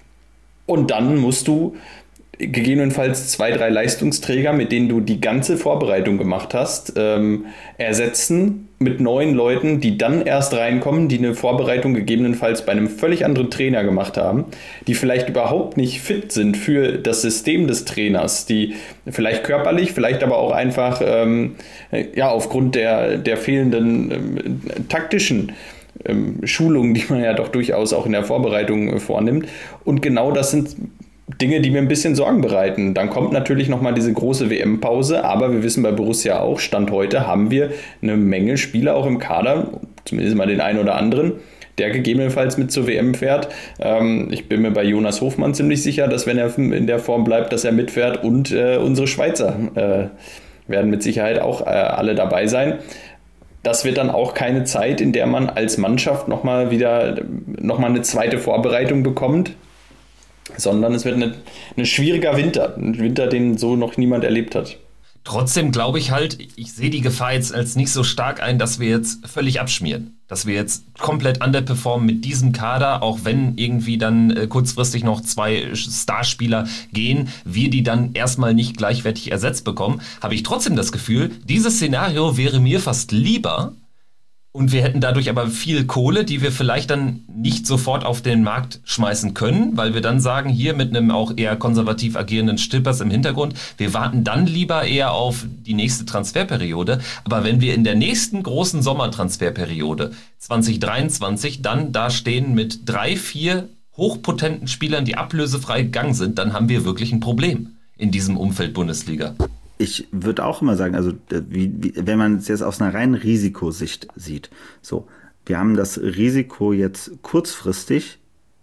und dann musst du gegebenenfalls zwei, drei Leistungsträger, mit denen du die ganze Vorbereitung gemacht hast, ähm, ersetzen mit neuen Leuten, die dann erst reinkommen, die eine Vorbereitung gegebenenfalls bei einem völlig anderen Trainer gemacht haben, die vielleicht überhaupt nicht fit sind für das System des Trainers, die vielleicht körperlich, vielleicht aber auch einfach ähm, ja, aufgrund der, der fehlenden ähm, taktischen ähm, Schulungen, die man ja doch durchaus auch in der Vorbereitung äh, vornimmt. Und genau das sind Dinge, die mir ein bisschen Sorgen bereiten. Dann kommt natürlich nochmal diese große W M-Pause, aber wir wissen bei Borussia auch, Stand heute haben wir eine Menge Spieler auch im Kader, zumindest mal den einen oder anderen, der gegebenenfalls mit zur W M fährt. Ähm, ich bin mir bei Jonas Hofmann ziemlich sicher, dass wenn er in der Form bleibt, dass er mitfährt und äh, unsere Schweizer äh, werden mit Sicherheit auch äh, alle dabei sein. Das wird dann auch keine Zeit, in der man als Mannschaft nochmal wieder nochmal eine zweite Vorbereitung bekommt, sondern es wird eine, ein schwieriger Winter, ein Winter, den so noch niemand erlebt hat. Trotzdem glaube ich halt, ich sehe die Gefahr jetzt als nicht so stark ein, dass wir jetzt völlig abschmieren. Dass wir jetzt komplett underperformen mit diesem Kader, auch wenn irgendwie dann äh, kurzfristig noch zwei Starspieler gehen, wir die dann erstmal nicht gleichwertig ersetzt bekommen, habe ich trotzdem das Gefühl, dieses Szenario wäre mir fast lieber. Und wir hätten dadurch aber viel Kohle, die wir vielleicht dann nicht sofort auf den Markt schmeißen können, weil wir dann sagen, hier mit einem auch eher konservativ agierenden Stippers im Hintergrund, wir warten dann lieber eher auf die nächste Transferperiode. Aber wenn wir in der nächsten großen Sommertransferperiode zwanzig dreiundzwanzig dann da stehen mit drei, vier hochpotenten Spielern, die ablösefrei gegangen sind, dann haben wir wirklich ein Problem in diesem Umfeld Bundesliga. Ich würde auch immer sagen, also wie, wie, wenn man es jetzt aus einer reinen Risikosicht sieht, so, wir haben das Risiko jetzt kurzfristig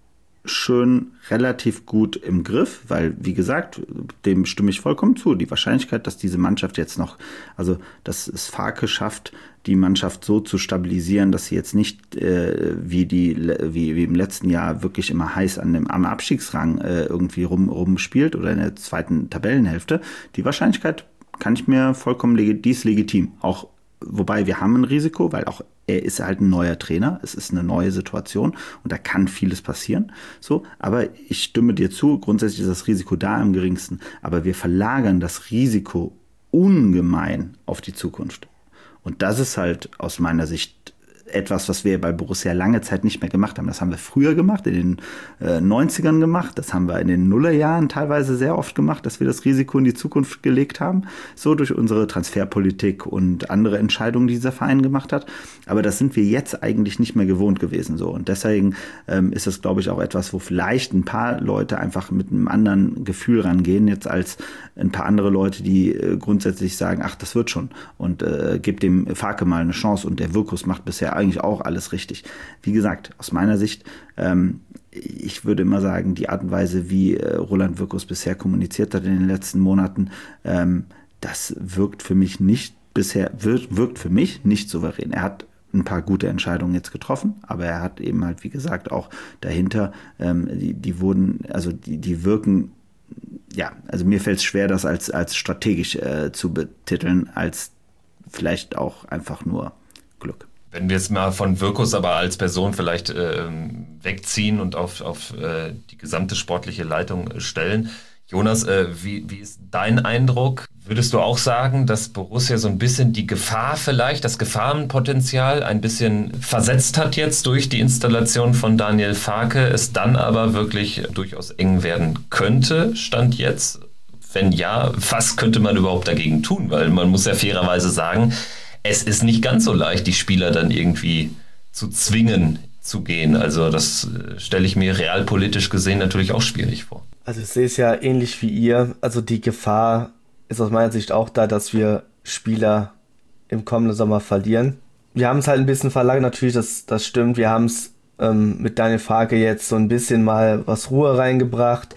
schön relativ gut im Griff, weil, wie gesagt, dem stimme ich vollkommen zu. Die Wahrscheinlichkeit, dass diese Mannschaft jetzt noch, also dass es Farke schafft, die Mannschaft so zu stabilisieren, dass sie jetzt nicht äh, wie die wie, wie im letzten Jahr wirklich immer heiß an dem am Abstiegsrang äh, irgendwie rum rumspielt oder in der zweiten Tabellenhälfte, die Wahrscheinlichkeit kann ich mir vollkommen legi- die ist legitim. Auch wobei wir haben ein Risiko, weil auch er ist halt ein neuer Trainer, es ist eine neue Situation und da kann vieles passieren. So, aber ich stimme dir zu, grundsätzlich ist das Risiko da am geringsten, aber wir verlagern das Risiko ungemein auf die Zukunft. Und das ist halt aus meiner Sicht etwas, was wir bei Borussia lange Zeit nicht mehr gemacht haben. Das haben wir früher gemacht, in den äh, neunzigern gemacht, das haben wir in den Nullerjahren teilweise sehr oft gemacht, dass wir das Risiko in die Zukunft gelegt haben, so durch unsere Transferpolitik und andere Entscheidungen, die dieser Verein gemacht hat. Aber das sind wir jetzt eigentlich nicht mehr gewohnt gewesen. So. Und deswegen ähm, ist das, glaube ich, auch etwas, wo vielleicht ein paar Leute einfach mit einem anderen Gefühl rangehen, jetzt als ein paar andere Leute, die äh, grundsätzlich sagen, ach, das wird schon und äh, gebt dem Farke mal eine Chance und der Wirkus macht bisher eigentlich auch alles richtig. Wie gesagt, aus meiner Sicht, ähm, ich würde immer sagen, die Art und Weise, wie äh, Roland Wirkus bisher kommuniziert hat in den letzten Monaten, ähm, das wirkt für mich nicht bisher, wirkt, wirkt für mich nicht souverän. Er hat ein paar gute Entscheidungen jetzt getroffen, aber er hat eben halt, wie gesagt, auch dahinter, ähm, die, die wurden, also die, die wirken, ja, also mir fällt es schwer, das als, als strategisch äh, zu betiteln, als vielleicht auch einfach nur Glück. Wenn wir jetzt mal von Wirkus aber als Person vielleicht äh, wegziehen und auf, auf äh, die gesamte sportliche Leitung stellen. Jonas, äh, wie, wie ist dein Eindruck? Würdest du auch sagen, dass Borussia so ein bisschen die Gefahr vielleicht, das Gefahrenpotenzial ein bisschen versetzt hat jetzt durch die Installation von Daniel Farke, es dann aber wirklich durchaus eng werden könnte, Stand jetzt? Wenn ja, was könnte man überhaupt dagegen tun? Weil man muss ja fairerweise sagen, es ist nicht ganz so leicht, die Spieler dann irgendwie zu zwingen zu gehen. Also das stelle ich mir realpolitisch gesehen natürlich auch schwierig vor. Also ich sehe es ja ähnlich wie ihr. Also die Gefahr ist aus meiner Sicht auch da, dass wir Spieler im kommenden Sommer verlieren. Wir haben es halt ein bisschen verlagert, natürlich, das, das stimmt. Wir haben es ähm, mit Daniel Farke jetzt so ein bisschen mal was Ruhe reingebracht.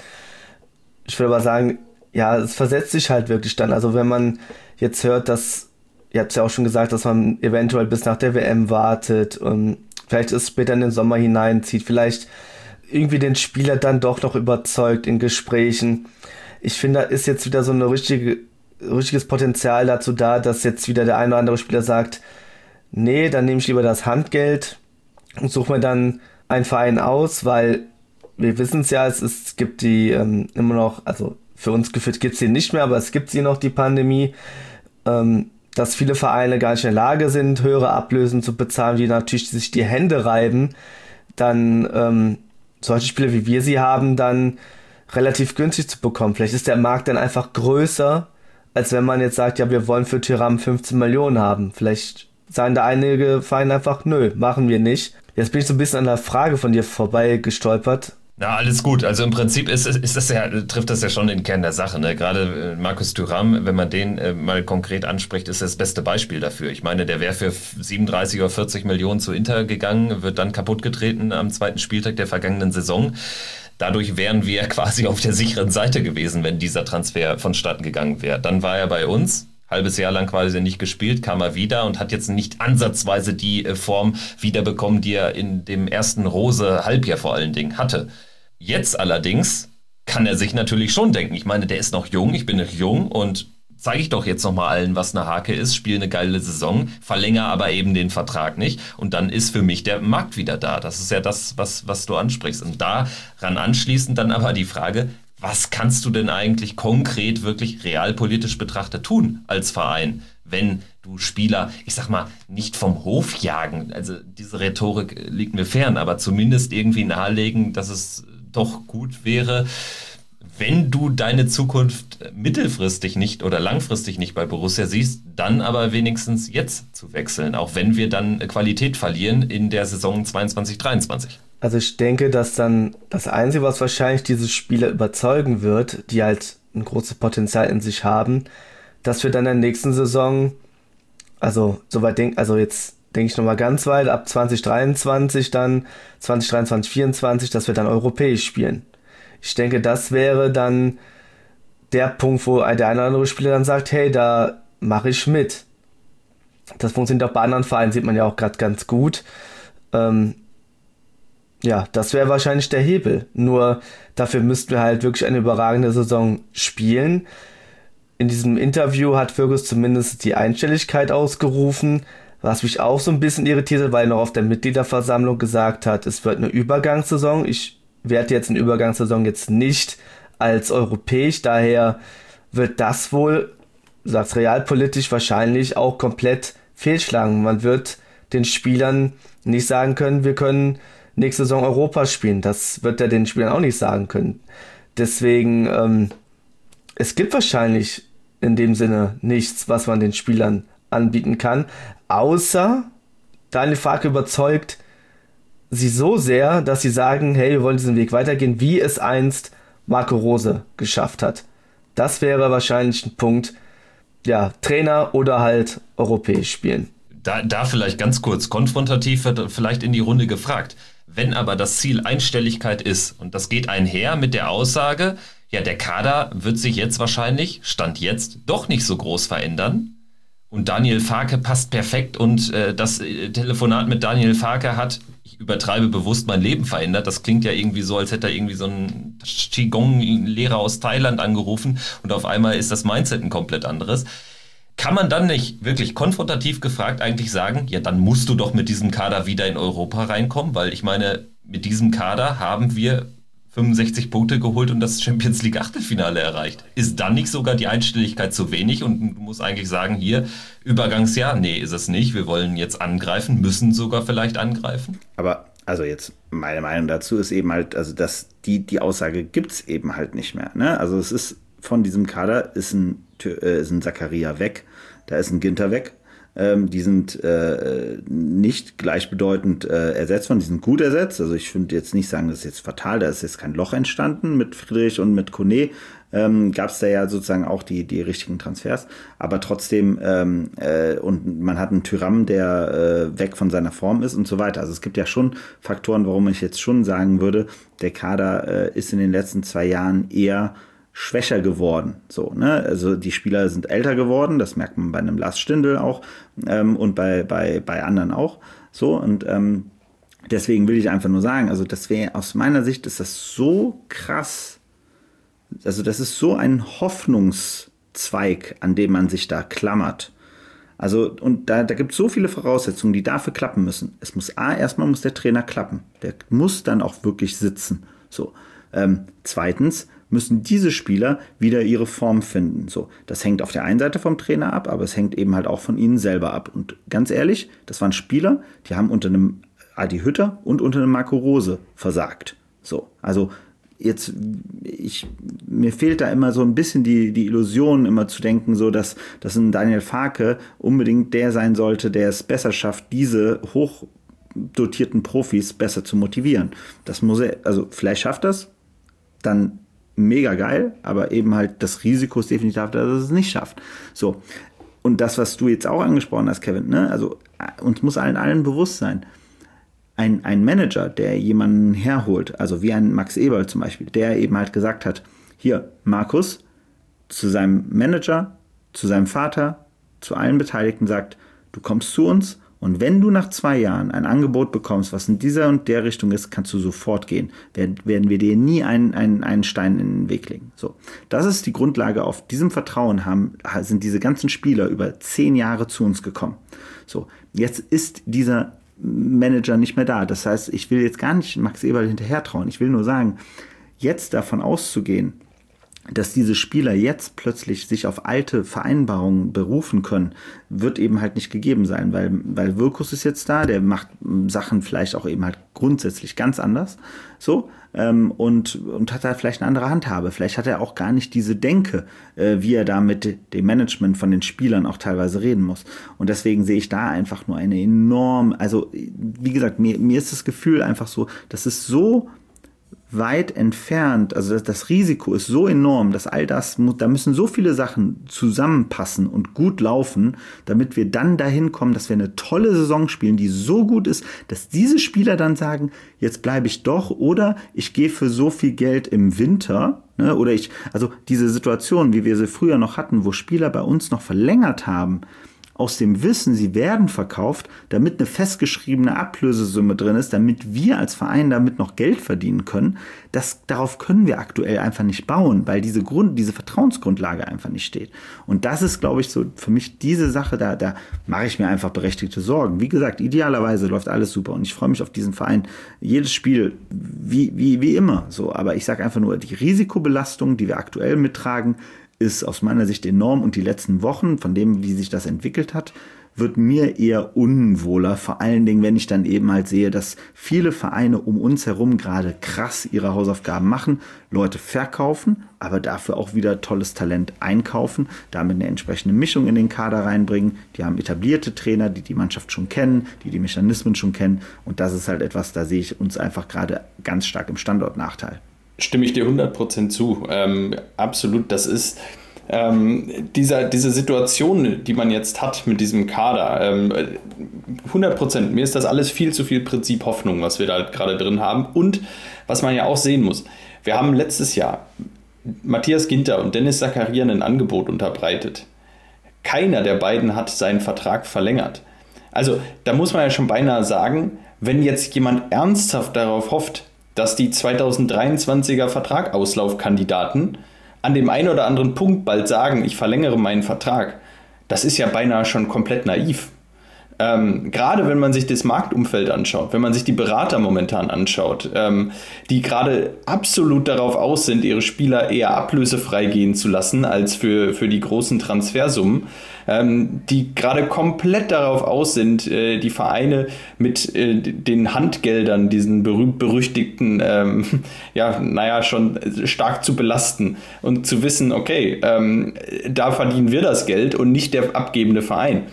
Ich würde aber sagen, ja, es versetzt sich halt wirklich dann. Also wenn man jetzt hört, dass ihr habt es ja auch schon gesagt, dass man eventuell bis nach der W M wartet und vielleicht es später in den Sommer hineinzieht, vielleicht irgendwie den Spieler dann doch noch überzeugt in Gesprächen. Ich finde, da ist jetzt wieder so ein richtige, richtiges Potenzial dazu da, dass jetzt wieder der eine oder andere Spieler sagt, nee, dann nehme ich lieber das Handgeld und suche mir dann einen Verein aus, weil wir wissen es ja, es, ist, es gibt die ähm, immer noch, also für uns gefühlt gibt es sie nicht mehr, aber es gibt sie noch, die Pandemie, ähm, dass viele Vereine gar nicht in der Lage sind, höhere Ablösen zu bezahlen, die natürlich sich die Hände reiben, dann ähm, solche Spieler wie wir sie haben, dann relativ günstig zu bekommen. Vielleicht ist der Markt dann einfach größer, als wenn man jetzt sagt, ja, wir wollen für Thuram fünfzehn Millionen haben. Vielleicht sagen da einige Vereine einfach, nö, machen wir nicht. Jetzt bin ich so ein bisschen an der Frage von dir vorbei gestolpert. Na, alles gut. Also im Prinzip ist, ist das ja, trifft das ja schon den Kern der Sache. Ne? Gerade Markus Thuram, wenn man den äh, mal konkret anspricht, ist das beste Beispiel dafür. Ich meine, der wäre für siebenunddreißig oder vierzig Millionen zu Inter gegangen, wird dann kaputtgetreten am zweiten Spieltag der vergangenen Saison. Dadurch wären wir quasi auf der sicheren Seite gewesen, wenn dieser Transfer vonstatten gegangen wäre. Dann war er bei uns. Halbes Jahr lang quasi nicht gespielt, kam er wieder und hat jetzt nicht ansatzweise die Form wiederbekommen, die er in dem ersten Rose-Halbjahr vor allen Dingen hatte. Jetzt allerdings kann er sich natürlich schon denken, ich meine, der ist noch jung, ich bin noch jung und zeige ich doch jetzt nochmal allen, was eine Hake ist, spiele eine geile Saison, verlängere aber eben den Vertrag nicht und dann ist für mich der Markt wieder da. Das ist ja das, was, was du ansprichst. Und daran anschließend dann aber die Frage, was kannst du denn eigentlich konkret wirklich realpolitisch betrachtet tun als Verein, wenn du Spieler, ich sag mal, nicht vom Hof jagen, also diese Rhetorik liegt mir fern, aber zumindest irgendwie nahelegen, dass es doch gut wäre, wenn du deine Zukunft mittelfristig nicht oder langfristig nicht bei Borussia siehst, dann aber wenigstens jetzt zu wechseln, auch wenn wir dann Qualität verlieren in der Saison zweiundzwanzig dreiundzwanzig. Also ich denke, dass dann das Einzige, was wahrscheinlich diese Spieler überzeugen wird, die halt ein großes Potenzial in sich haben, dass wir dann in der nächsten Saison, also soweit denk, also jetzt denke ich nochmal ganz weit, ab zwanzig dreiundzwanzig dann, zwanzig dreiundzwanzig, vierundzwanzig, dass wir dann europäisch spielen. Ich denke, das wäre dann der Punkt, wo der eine oder andere Spieler dann sagt, hey, da mache ich mit. Das funktioniert auch bei anderen Vereinen, sieht man ja auch gerade ganz gut. Ähm, ja, das wäre wahrscheinlich der Hebel. Nur dafür müssten wir halt wirklich eine überragende Saison spielen. In diesem Interview hat Fergus zumindest die Einstelligkeit ausgerufen, was mich auch so ein bisschen irritiert hat, weil er noch auf der Mitgliederversammlung gesagt hat, es wird eine Übergangssaison. Ich werde jetzt eine Übergangssaison jetzt nicht als europäisch, daher wird das wohl, sagt's realpolitisch, wahrscheinlich auch komplett fehlschlagen. Man wird den Spielern nicht sagen können, wir können nächste Saison Europa spielen. Das wird er den Spielern auch nicht sagen können. Deswegen, ähm, es gibt wahrscheinlich in dem Sinne nichts, was man den Spielern anbieten kann, außer Daniel Farke überzeugt sie so sehr, dass sie sagen, hey, wir wollen diesen Weg weitergehen, wie es einst Marco Rose geschafft hat. Das wäre wahrscheinlich ein Punkt, ja, Trainer oder halt europäisch spielen. Da, da vielleicht ganz kurz konfrontativ wird vielleicht in die Runde gefragt. Wenn aber das Ziel Einstelligkeit ist und das geht einher mit der Aussage, ja, der Kader wird sich jetzt wahrscheinlich, Stand jetzt, doch nicht so groß verändern. Und Daniel Farke passt perfekt und äh, das Telefonat mit Daniel Farke hat, ich übertreibe bewusst, mein Leben verändert. Das klingt ja irgendwie so, als hätte er irgendwie so einen Qigong-Lehrer aus Thailand angerufen und auf einmal ist das Mindset ein komplett anderes. Kann man dann nicht wirklich konfrontativ gefragt eigentlich sagen, ja, dann musst du doch mit diesem Kader wieder in Europa reinkommen, weil ich meine, mit diesem Kader haben wir fünfundsechzig Punkte geholt und das Champions League Achtelfinale erreicht. Ist dann nicht sogar die Einstelligkeit zu wenig und du musst eigentlich sagen, hier, Übergangsjahr, nee, ist es nicht, wir wollen jetzt angreifen, müssen sogar vielleicht angreifen? Aber, also jetzt, meine Meinung dazu ist eben halt, also dass die, die Aussage gibt's eben halt nicht mehr, ne? Also es ist, von diesem Kader ist ein, äh, ist ein Zakaria weg, da ist ein Ginter weg. Ähm, die sind äh, nicht gleichbedeutend äh, ersetzt worden, die sind gut ersetzt. Also ich finde jetzt nicht sagen, das ist jetzt fatal, da ist jetzt kein Loch entstanden mit Friedrich und mit Kone. Ähm, gab es da ja sozusagen auch die, die richtigen Transfers. Aber trotzdem, ähm, äh, und man hat einen Thuram, der äh, weg von seiner Form ist und so weiter. Also es gibt ja schon Faktoren, warum ich jetzt schon sagen würde, der Kader äh, ist in den letzten zwei Jahren eher schwächer geworden, so, ne, also die Spieler sind älter geworden, das merkt man bei einem Lars Stindl auch, ähm, und bei, bei, bei anderen auch, so, und, ähm, deswegen will ich einfach nur sagen, also das wäre, aus meiner Sicht ist das so krass, also das ist so ein Hoffnungszweig, an dem man sich da klammert, also, und da, da gibt es so viele Voraussetzungen, die dafür klappen müssen. Es muss, A, erstmal muss der Trainer klappen, der muss dann auch wirklich sitzen, so, ähm, zweitens, müssen diese Spieler wieder ihre Form finden. So, das hängt auf der einen Seite vom Trainer ab, aber es hängt eben halt auch von ihnen selber ab. Und ganz ehrlich, das waren Spieler, die haben unter einem Adi Hütter und unter einem Marco Rose versagt. So, also jetzt, ich, mir fehlt da immer so ein bisschen die, die Illusion, immer zu denken, so, dass, dass ein Daniel Farke unbedingt der sein sollte, der es besser schafft, diese hochdotierten Profis besser zu motivieren. Das muss er, also vielleicht schafft das, dann mega geil, aber eben halt das Risiko ist definitiv, dass es es nicht schafft. So. Und das, was du jetzt auch angesprochen hast, Kevin, ne, also uns muss allen allen bewusst sein, ein, ein Manager, der jemanden herholt, also wie ein Max Eberl zum Beispiel, der eben halt gesagt hat, hier, Markus, zu seinem Manager, zu seinem Vater, zu allen Beteiligten sagt, du kommst zu uns Und wenn du nach zwei Jahren ein Angebot bekommst, was in dieser und der Richtung ist, kannst du sofort gehen. Werden, werden wir dir nie einen, einen, einen Stein in den Weg legen. So, das ist die Grundlage. Auf diesem Vertrauen haben, sind diese ganzen Spieler über zehn Jahre zu uns gekommen. So, jetzt ist dieser Manager nicht mehr da. Das heißt, ich will jetzt gar nicht Max Eberl hinterher trauen. Ich will nur sagen, jetzt davon auszugehen, dass diese Spieler jetzt plötzlich sich auf alte Vereinbarungen berufen können, wird eben halt nicht gegeben sein, weil, weil Wirkus ist jetzt da, der macht Sachen vielleicht auch eben halt grundsätzlich ganz anders, so, ähm, und, und hat da vielleicht eine andere Handhabe. Vielleicht hat er auch gar nicht diese Denke, äh, wie er da mit dem Management von den Spielern auch teilweise reden muss. Und deswegen sehe ich da einfach nur eine enorm, also, wie gesagt, mir, mir ist das Gefühl einfach so, das ist so weit entfernt, also das, das Risiko ist so enorm, dass all das, da müssen so viele Sachen zusammenpassen und gut laufen, damit wir dann dahin kommen, dass wir eine tolle Saison spielen, die so gut ist, dass diese Spieler dann sagen, jetzt bleibe ich doch oder ich gehe für so viel Geld im Winter, ne, oder ich, also diese Situation, wie wir sie früher noch hatten, wo Spieler bei uns noch verlängert haben, aus dem Wissen, sie werden verkauft, damit eine festgeschriebene Ablösesumme drin ist, damit wir als Verein damit noch Geld verdienen können, das, darauf können wir aktuell einfach nicht bauen, weil diese Grund, diese Vertrauensgrundlage einfach nicht steht. Und das ist, glaube ich, so für mich diese Sache, da, da mache ich mir einfach berechtigte Sorgen. Wie gesagt, idealerweise läuft alles super und ich freue mich auf diesen Verein. Jedes Spiel, wie, wie, wie immer, so. Aber ich sage einfach nur, die Risikobelastung, die wir aktuell mittragen, ist aus meiner Sicht enorm und die letzten Wochen, von dem, wie sich das entwickelt hat, wird mir eher unwohler, vor allen Dingen, wenn ich dann eben halt sehe, dass viele Vereine um uns herum gerade krass ihre Hausaufgaben machen, Leute verkaufen, aber dafür auch wieder tolles Talent einkaufen, damit eine entsprechende Mischung in den Kader reinbringen. Die haben etablierte Trainer, die die Mannschaft schon kennen, die die Mechanismen schon kennen und das ist halt etwas, da sehe ich uns einfach gerade ganz stark im Standortnachteil. Stimme ich dir hundert Prozent zu. Ähm, absolut, das ist ähm, dieser, diese Situation, die man jetzt hat mit diesem Kader. Ähm, hundert Prozent, mir ist das alles viel zu viel Prinzip Hoffnung, was wir da gerade drin haben. Und was man ja auch sehen muss, wir haben letztes Jahr Matthias Ginter und Dennis Zakaria ein Angebot unterbreitet. Keiner der beiden hat seinen Vertrag verlängert. Also da muss man ja schon beinahe sagen, wenn jetzt jemand ernsthaft darauf hofft, dass die zweitausenddreiundzwanziger Vertragauslaufkandidaten an dem einen oder anderen Punkt bald sagen, ich verlängere meinen Vertrag, das ist ja beinahe schon komplett naiv. Ähm, gerade wenn man sich das Marktumfeld anschaut, wenn man sich die Berater momentan anschaut, ähm, die gerade absolut darauf aus sind, ihre Spieler eher ablösefrei gehen zu lassen, als für, für die großen Transfersummen, ähm, die gerade komplett darauf aus sind, äh, die Vereine mit äh, den Handgeldern, diesen berühmt-berüchtigten, ähm, ja, naja, schon stark zu belasten und zu wissen, okay, ähm, da verdienen wir das Geld und nicht der abgebende Verein.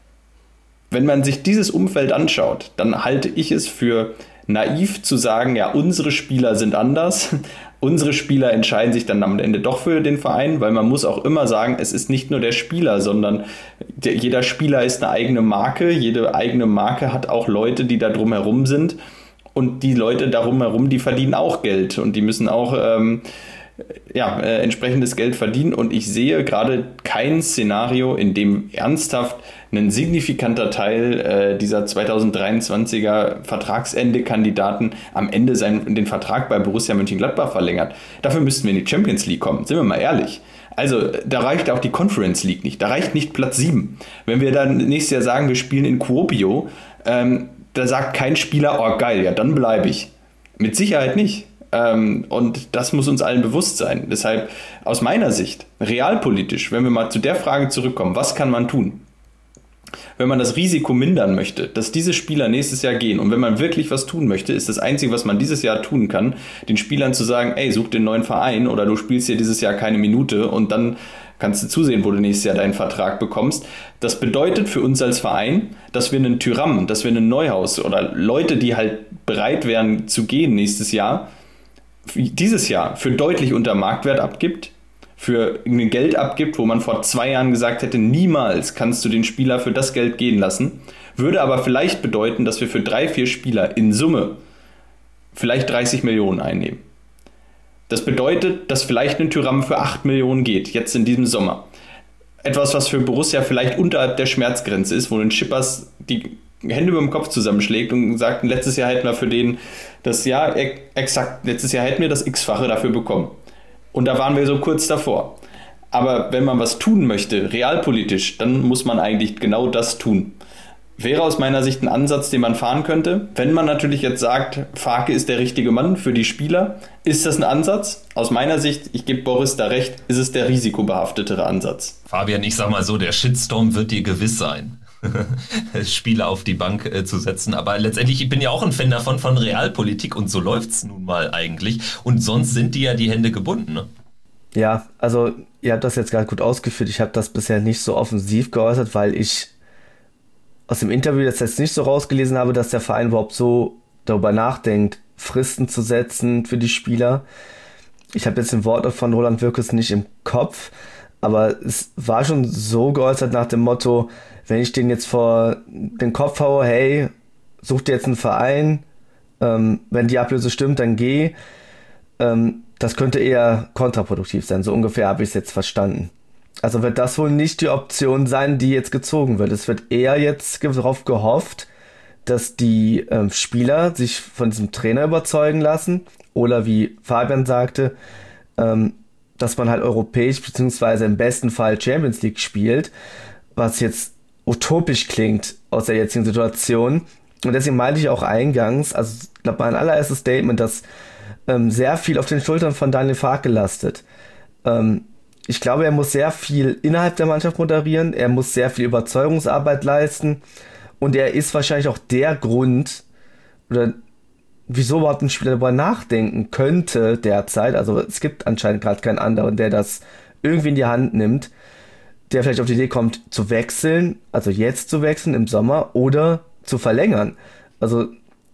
Wenn man sich dieses Umfeld anschaut, dann halte ich es für naiv zu sagen, ja, unsere Spieler sind anders. Unsere Spieler entscheiden sich dann am Ende doch für den Verein, weil man muss auch immer sagen, es ist nicht nur der Spieler, sondern der, jeder Spieler ist eine eigene Marke. Jede eigene Marke hat auch Leute, die da drumherum sind. Und die Leute darum herum, die verdienen auch Geld und die müssen auch ähm, ja, äh, entsprechendes Geld verdienen. Und ich sehe gerade kein Szenario, in dem ernsthaft ein signifikanter Teil äh, dieser zweitausenddreiundzwanziger Vertragsende-Kandidaten am Ende seinen, den Vertrag bei Borussia Mönchengladbach verlängert. Dafür müssten wir in die Champions League kommen, sind wir mal ehrlich. Also da reicht auch die Conference League nicht, da reicht nicht Platz sieben. Wenn wir dann nächstes Jahr sagen, wir spielen in Kuopio, ähm, da sagt kein Spieler, oh geil, ja dann bleibe ich. Mit Sicherheit nicht. Ähm, und das muss uns allen bewusst sein. Deshalb aus meiner Sicht, realpolitisch, wenn wir mal zu der Frage zurückkommen, was kann man tun? Wenn man das Risiko mindern möchte, dass diese Spieler nächstes Jahr gehen und wenn man wirklich was tun möchte, ist das Einzige, was man dieses Jahr tun kann, den Spielern zu sagen, ey, such den neuen Verein oder du spielst hier dieses Jahr keine Minute und dann kannst du zusehen, wo du nächstes Jahr deinen Vertrag bekommst. Das bedeutet für uns als Verein, dass wir einen Tyram, dass wir einen Neuhaus oder Leute, die halt bereit wären zu gehen nächstes Jahr, dieses Jahr für deutlich unter Marktwert abgibt, für ein Geld abgibt, wo man vor zwei Jahren gesagt hätte, niemals kannst du den Spieler für das Geld gehen lassen, würde aber vielleicht bedeuten, dass wir für drei, vier Spieler in Summe vielleicht dreißig Millionen einnehmen. Das bedeutet, dass vielleicht ein Thuram für acht Millionen geht, jetzt in diesem Sommer. Etwas, was für Borussia vielleicht unterhalb der Schmerzgrenze ist, wo ein Schippers die Hände über dem Kopf zusammenschlägt und sagt, letztes Jahr hätten wir für den das Jahr, exakt, letztes Jahr hätten wir das X-fache dafür bekommen. Und da waren wir so kurz davor. Aber wenn man was tun möchte, realpolitisch, dann muss man eigentlich genau das tun. Wäre aus meiner Sicht ein Ansatz, den man fahren könnte. Wenn man natürlich jetzt sagt, Farke ist der richtige Mann für die Spieler, ist das ein Ansatz? Aus meiner Sicht, ich gebe Boris da recht, ist es der risikobehaftetere Ansatz. Fabian, ich sag mal so, der Shitstorm wird dir gewiss sein. Spieler auf die Bank äh, zu setzen, aber letztendlich, ich bin ja auch ein Fan davon, von Realpolitik und so läuft's nun mal eigentlich und sonst sind die ja die Hände gebunden, ne? Ja, also ihr habt das jetzt gerade gut ausgeführt, ich habe das bisher nicht so offensiv geäußert, weil ich aus dem Interview das jetzt nicht so rausgelesen habe, dass der Verein überhaupt so darüber nachdenkt, Fristen zu setzen für die Spieler. Ich habe jetzt den Worte von Roland Wirkus nicht im Kopf, aber es war schon so geäußert nach dem Motto, wenn ich den jetzt vor den Kopf haue, hey, such dir jetzt einen Verein, ähm, wenn die Ablöse stimmt, dann geh. Ähm, das könnte eher kontraproduktiv sein, so ungefähr habe ich es jetzt verstanden. Also wird das wohl nicht die Option sein, die jetzt gezogen wird. Es wird eher jetzt darauf gehofft, dass die ähm, Spieler sich von diesem Trainer überzeugen lassen oder wie Fabian sagte, ähm, dass man halt europäisch beziehungsweise im besten Fall Champions League spielt, was jetzt utopisch klingt aus der jetzigen Situation. Und deswegen meinte ich auch eingangs, also ich glaube mein allererstes Statement, dass ähm, sehr viel auf den Schultern von Daniel Farke lastet. Ähm, ich glaube, er muss sehr viel innerhalb der Mannschaft moderieren, er muss sehr viel Überzeugungsarbeit leisten und er ist wahrscheinlich auch der Grund, oder wieso überhaupt ein Spieler darüber nachdenken könnte derzeit, also es gibt anscheinend gerade keinen anderen, der das irgendwie in die Hand nimmt, der vielleicht auf die Idee kommt, zu wechseln, also jetzt zu wechseln im Sommer oder zu verlängern. Also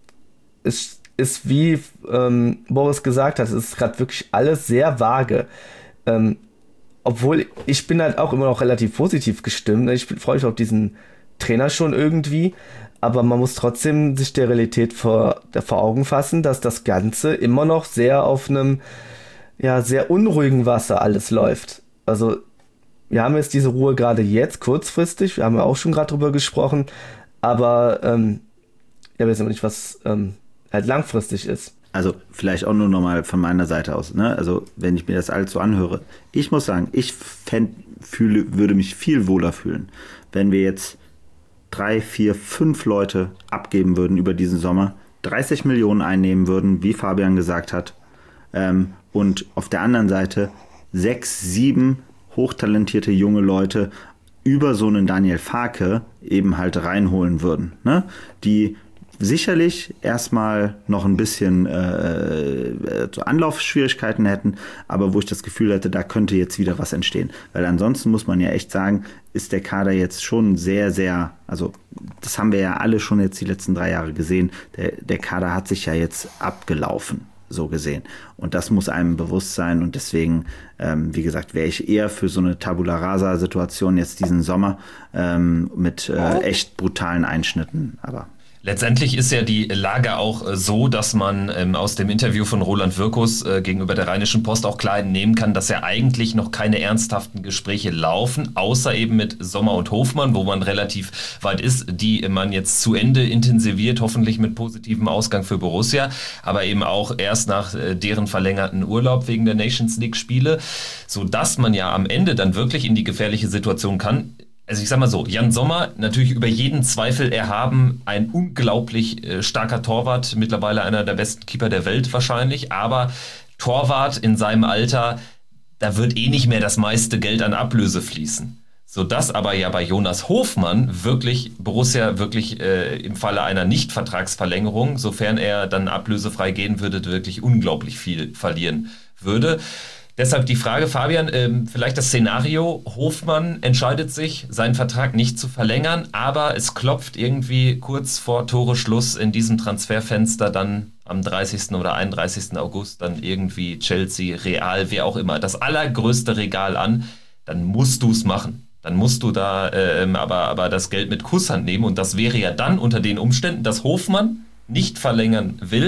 es ist, wie ähm, Boris gesagt hat, es ist gerade wirklich alles sehr vage. Ähm, obwohl, ich bin halt auch immer noch relativ positiv gestimmt. Ich freue mich auf diesen Trainer schon irgendwie, aber man muss trotzdem sich der Realität vor, vor Augen fassen, dass das Ganze immer noch sehr auf einem ja, sehr unruhigen Wasser alles läuft. Also wir haben jetzt diese Ruhe gerade jetzt, kurzfristig, wir haben ja auch schon gerade drüber gesprochen, aber ähm, ja, wir wissen nicht, was ähm, halt langfristig ist. Also vielleicht auch nur nochmal von meiner Seite aus, ne? Also wenn ich mir das alles so anhöre, ich muss sagen, ich fänd, fühle, würde mich viel wohler fühlen, wenn wir jetzt drei, vier, fünf Leute abgeben würden über diesen Sommer, dreißig Millionen einnehmen würden, wie Fabian gesagt hat, ähm, und auf der anderen Seite sechs, sieben hochtalentierte junge Leute über so einen Daniel Farke eben halt reinholen würden, ne? Die sicherlich erstmal noch ein bisschen äh, äh, Anlaufschwierigkeiten hätten, aber wo ich das Gefühl hätte, da könnte jetzt wieder was entstehen. Weil ansonsten muss man ja echt sagen, ist der Kader jetzt schon sehr, sehr, also das haben wir ja alle schon jetzt die letzten drei Jahre gesehen, der, der Kader hat sich ja jetzt abgelaufen, so gesehen. Und das muss einem bewusst sein und deswegen, ähm, wie gesagt, wäre ich eher für so eine Tabula Rasa-Situation jetzt diesen Sommer ähm, mit äh, echt brutalen Einschnitten, aber Letztendlich ist ja die Lage auch so, dass man ähm, aus dem Interview von Roland Wirkus äh, gegenüber der Rheinischen Post auch klar entnehmen kann, dass ja eigentlich noch keine ernsthaften Gespräche laufen, außer eben mit Sommer und Hofmann, wo man relativ weit ist, die man jetzt zu Ende intensiviert, hoffentlich mit positivem Ausgang für Borussia, aber eben auch erst nach äh, deren verlängerten Urlaub wegen der Nations League Spiele, sodass man ja am Ende dann wirklich in die gefährliche Situation kann. Also ich sag mal so, Jan Sommer, natürlich über jeden Zweifel erhaben, ein unglaublich äh, starker Torwart, mittlerweile einer der besten Keeper der Welt wahrscheinlich, aber Torwart in seinem Alter, da wird eh nicht mehr das meiste Geld an Ablöse fließen. Sodass aber ja bei Jonas Hofmann wirklich, Borussia wirklich äh, im Falle einer Nicht-Vertragsverlängerung, sofern er dann ablösefrei gehen würde, wirklich unglaublich viel verlieren würde. Deshalb die Frage, Fabian, ähm, vielleicht das Szenario, Hofmann entscheidet sich, seinen Vertrag nicht zu verlängern, aber es klopft irgendwie kurz vor Toreschluss in diesem Transferfenster dann am dreißigsten oder einunddreißigsten August dann irgendwie Chelsea, Real, wer auch immer, das allergrößte Regal an, dann musst du es machen. Dann musst du da ähm, aber, aber das Geld mit Kusshand nehmen und das wäre ja dann unter den Umständen, dass Hofmann nicht verlängern will,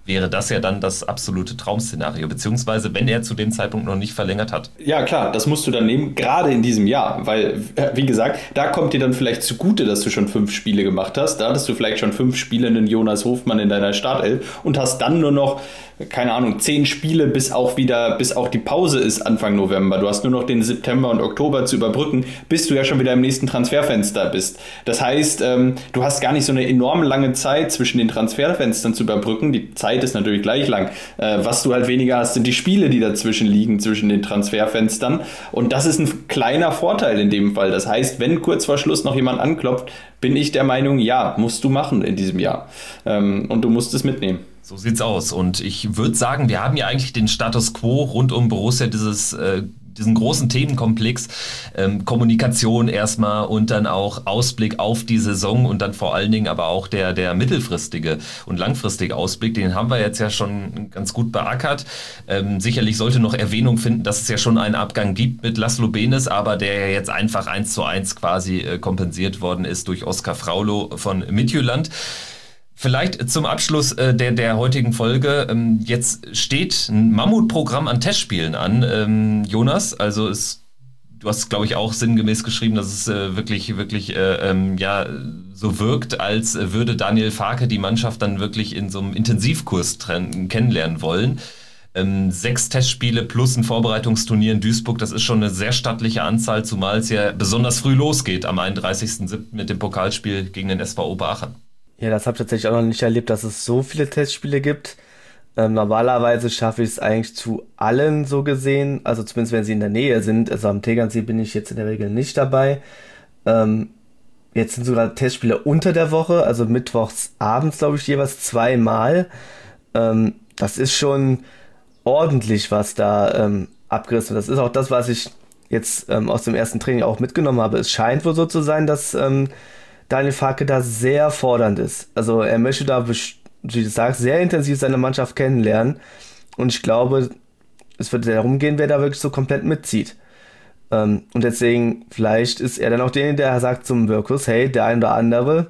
wäre das ja dann das absolute Traum-Szenario, beziehungsweise wenn er zu dem Zeitpunkt noch nicht verlängert hat. Ja klar, das musst du dann nehmen, gerade in diesem Jahr, weil, wie gesagt, da kommt dir dann vielleicht zugute, dass du schon fünf Spiele gemacht hast, da hattest du vielleicht schon fünf Spiele einen Jonas Hofmann in deiner Startelf und hast dann nur noch, keine Ahnung, zehn Spiele, bis auch wieder, bis auch die Pause ist Anfang November. Du hast nur noch den September und Oktober zu überbrücken, bis du ja schon wieder im nächsten Transferfenster bist. Das heißt, ähm, du hast gar nicht so eine enorm lange Zeit zwischen den Transferfenstern zu überbrücken. Die Zeit ist natürlich gleich lang. Äh, was du halt weniger hast, sind die Spiele, die dazwischen liegen, zwischen den Transferfenstern. Und das ist ein kleiner Vorteil in dem Fall. Das heißt, wenn kurz vor Schluss noch jemand anklopft, bin ich der Meinung, ja, musst du machen in diesem Jahr. Ähm, und du musst es mitnehmen. So sieht's aus. Und ich würde sagen, wir haben ja eigentlich den Status Quo rund um Borussia, dieses, äh, diesen großen Themenkomplex, ähm, Kommunikation erstmal und dann auch Ausblick auf die Saison und dann vor allen Dingen aber auch der, der mittelfristige und langfristige Ausblick, den haben wir jetzt ja schon ganz gut beackert. Ähm, sicherlich sollte noch Erwähnung finden, dass es ja schon einen Abgang gibt mit Laszlo Benes, aber der ja jetzt einfach eins zu eins quasi äh, kompensiert worden ist durch Oskar Fraulo von Midtjylland. Vielleicht zum Abschluss äh, der, der heutigen Folge. Ähm, jetzt steht ein Mammutprogramm an Testspielen an, ähm, Jonas. Also es, du hast, glaube ich, auch sinngemäß geschrieben, dass es äh, wirklich, wirklich äh, ähm, ja, so wirkt, als würde Daniel Farke die Mannschaft dann wirklich in so einem Intensivkurs kennenlernen wollen. Ähm, sechs Testspiele plus ein Vorbereitungsturnier in Duisburg, das ist schon eine sehr stattliche Anzahl, zumal es ja besonders früh losgeht am einunddreißigsten siebten mit dem Pokalspiel gegen den S V Oberachern. Ja, das habe ich tatsächlich auch noch nicht erlebt, dass es so viele Testspiele gibt. Ähm, normalerweise schaffe ich es eigentlich zu allen so gesehen, also zumindest wenn sie in der Nähe sind. Also am Tegernsee bin ich jetzt in der Regel nicht dabei. Ähm, jetzt sind sogar Testspiele unter der Woche, also mittwochs abends, glaube ich, jeweils zweimal. Ähm, das ist schon ordentlich, was da ähm, abgerissen wird. Das ist auch das, was ich jetzt ähm, aus dem ersten Training auch mitgenommen habe. Es scheint wohl so zu sein, dass ähm, Daniel Farke da sehr fordernd ist. Also er möchte da, wie du sagst, sehr intensiv seine Mannschaft kennenlernen. Und ich glaube, es wird darum gehen, wer da wirklich so komplett mitzieht. Ähm, und deswegen, vielleicht ist er dann auch derjenige, der sagt zum Wirkus, hey, der ein oder andere,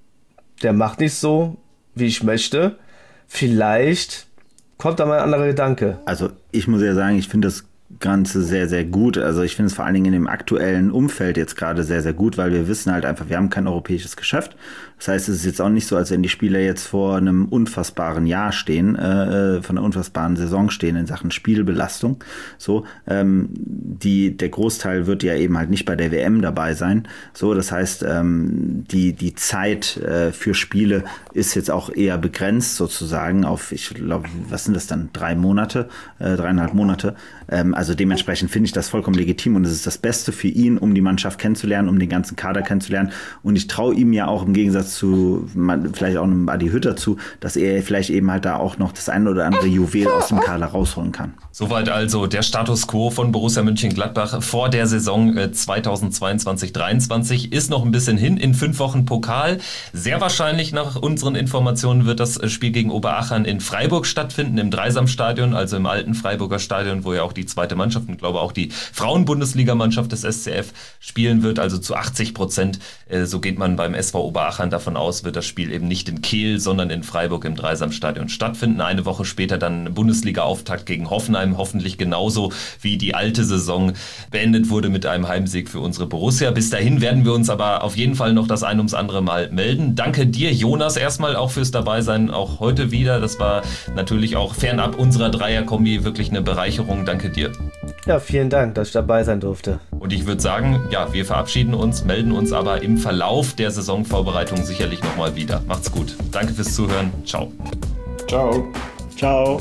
der macht nicht so, wie ich möchte. Vielleicht kommt da mal ein anderer Gedanke. Also ich muss ja sagen, ich finde das Ganze sehr, sehr gut. Also ich finde es vor allen Dingen in dem aktuellen Umfeld jetzt gerade sehr, sehr gut, weil wir wissen halt einfach, wir haben kein europäisches Geschäft. Das heißt, es ist jetzt auch nicht so, als wenn die Spieler jetzt vor einem unfassbaren Jahr stehen, äh, von einer unfassbaren Saison stehen in Sachen Spielbelastung. So, ähm, die, der Großteil wird ja eben halt nicht bei der W M dabei sein. So, das heißt, ähm, die, die Zeit äh, für Spiele ist jetzt auch eher begrenzt sozusagen auf, ich glaube, was sind das dann, drei Monate, äh, dreieinhalb Monate. Ähm, also dementsprechend finde ich das vollkommen legitim und es ist das Beste für ihn, um die Mannschaft kennenzulernen, um den ganzen Kader kennenzulernen. Und ich traue ihm ja auch im Gegensatz zu vielleicht auch einem Adi Hütter zu, dass er vielleicht eben halt da auch noch das eine oder andere Juwel aus dem Kader rausholen kann. Soweit also der Status Quo von Borussia Mönchengladbach vor der Saison zweitausendzweiundzwanzig dreiundzwanzig. Ist noch ein bisschen hin, in fünf Wochen Pokal. Sehr wahrscheinlich nach unseren Informationen wird das Spiel gegen Oberachern in Freiburg stattfinden, im Dreisamstadion, also im alten Freiburger Stadion, wo ja auch die zweite Mannschaft und glaube auch die Frauen-Bundesligamannschaft des S C F spielen wird, also zu achtzig Prozent. So geht man beim S V Oberachern davon aus, wird das Spiel eben nicht in Kehl, sondern in Freiburg im Dreisamstadion stattfinden. Eine Woche später dann Bundesliga-Auftakt gegen Hoffenheim, hoffentlich genauso wie die alte Saison beendet wurde mit einem Heimsieg für unsere Borussia. Bis dahin werden wir uns aber auf jeden Fall noch das ein ums andere Mal melden. Danke dir, Jonas, erstmal auch fürs Dabeisein, auch heute wieder. Das war natürlich auch fernab unserer Dreierkombi wirklich eine Bereicherung. Danke dir. Ja, vielen Dank, dass ich dabei sein durfte. Und ich würde sagen, ja, wir verabschieden uns, melden uns aber im Verlauf der Saisonvorbereitung sicherlich nochmal wieder. Macht's gut. Danke fürs Zuhören. Ciao. Ciao. Ciao.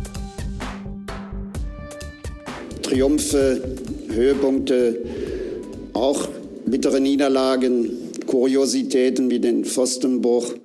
Triumphe, Höhepunkte, auch bittere Niederlagen, Kuriositäten wie den Pfostenbruch.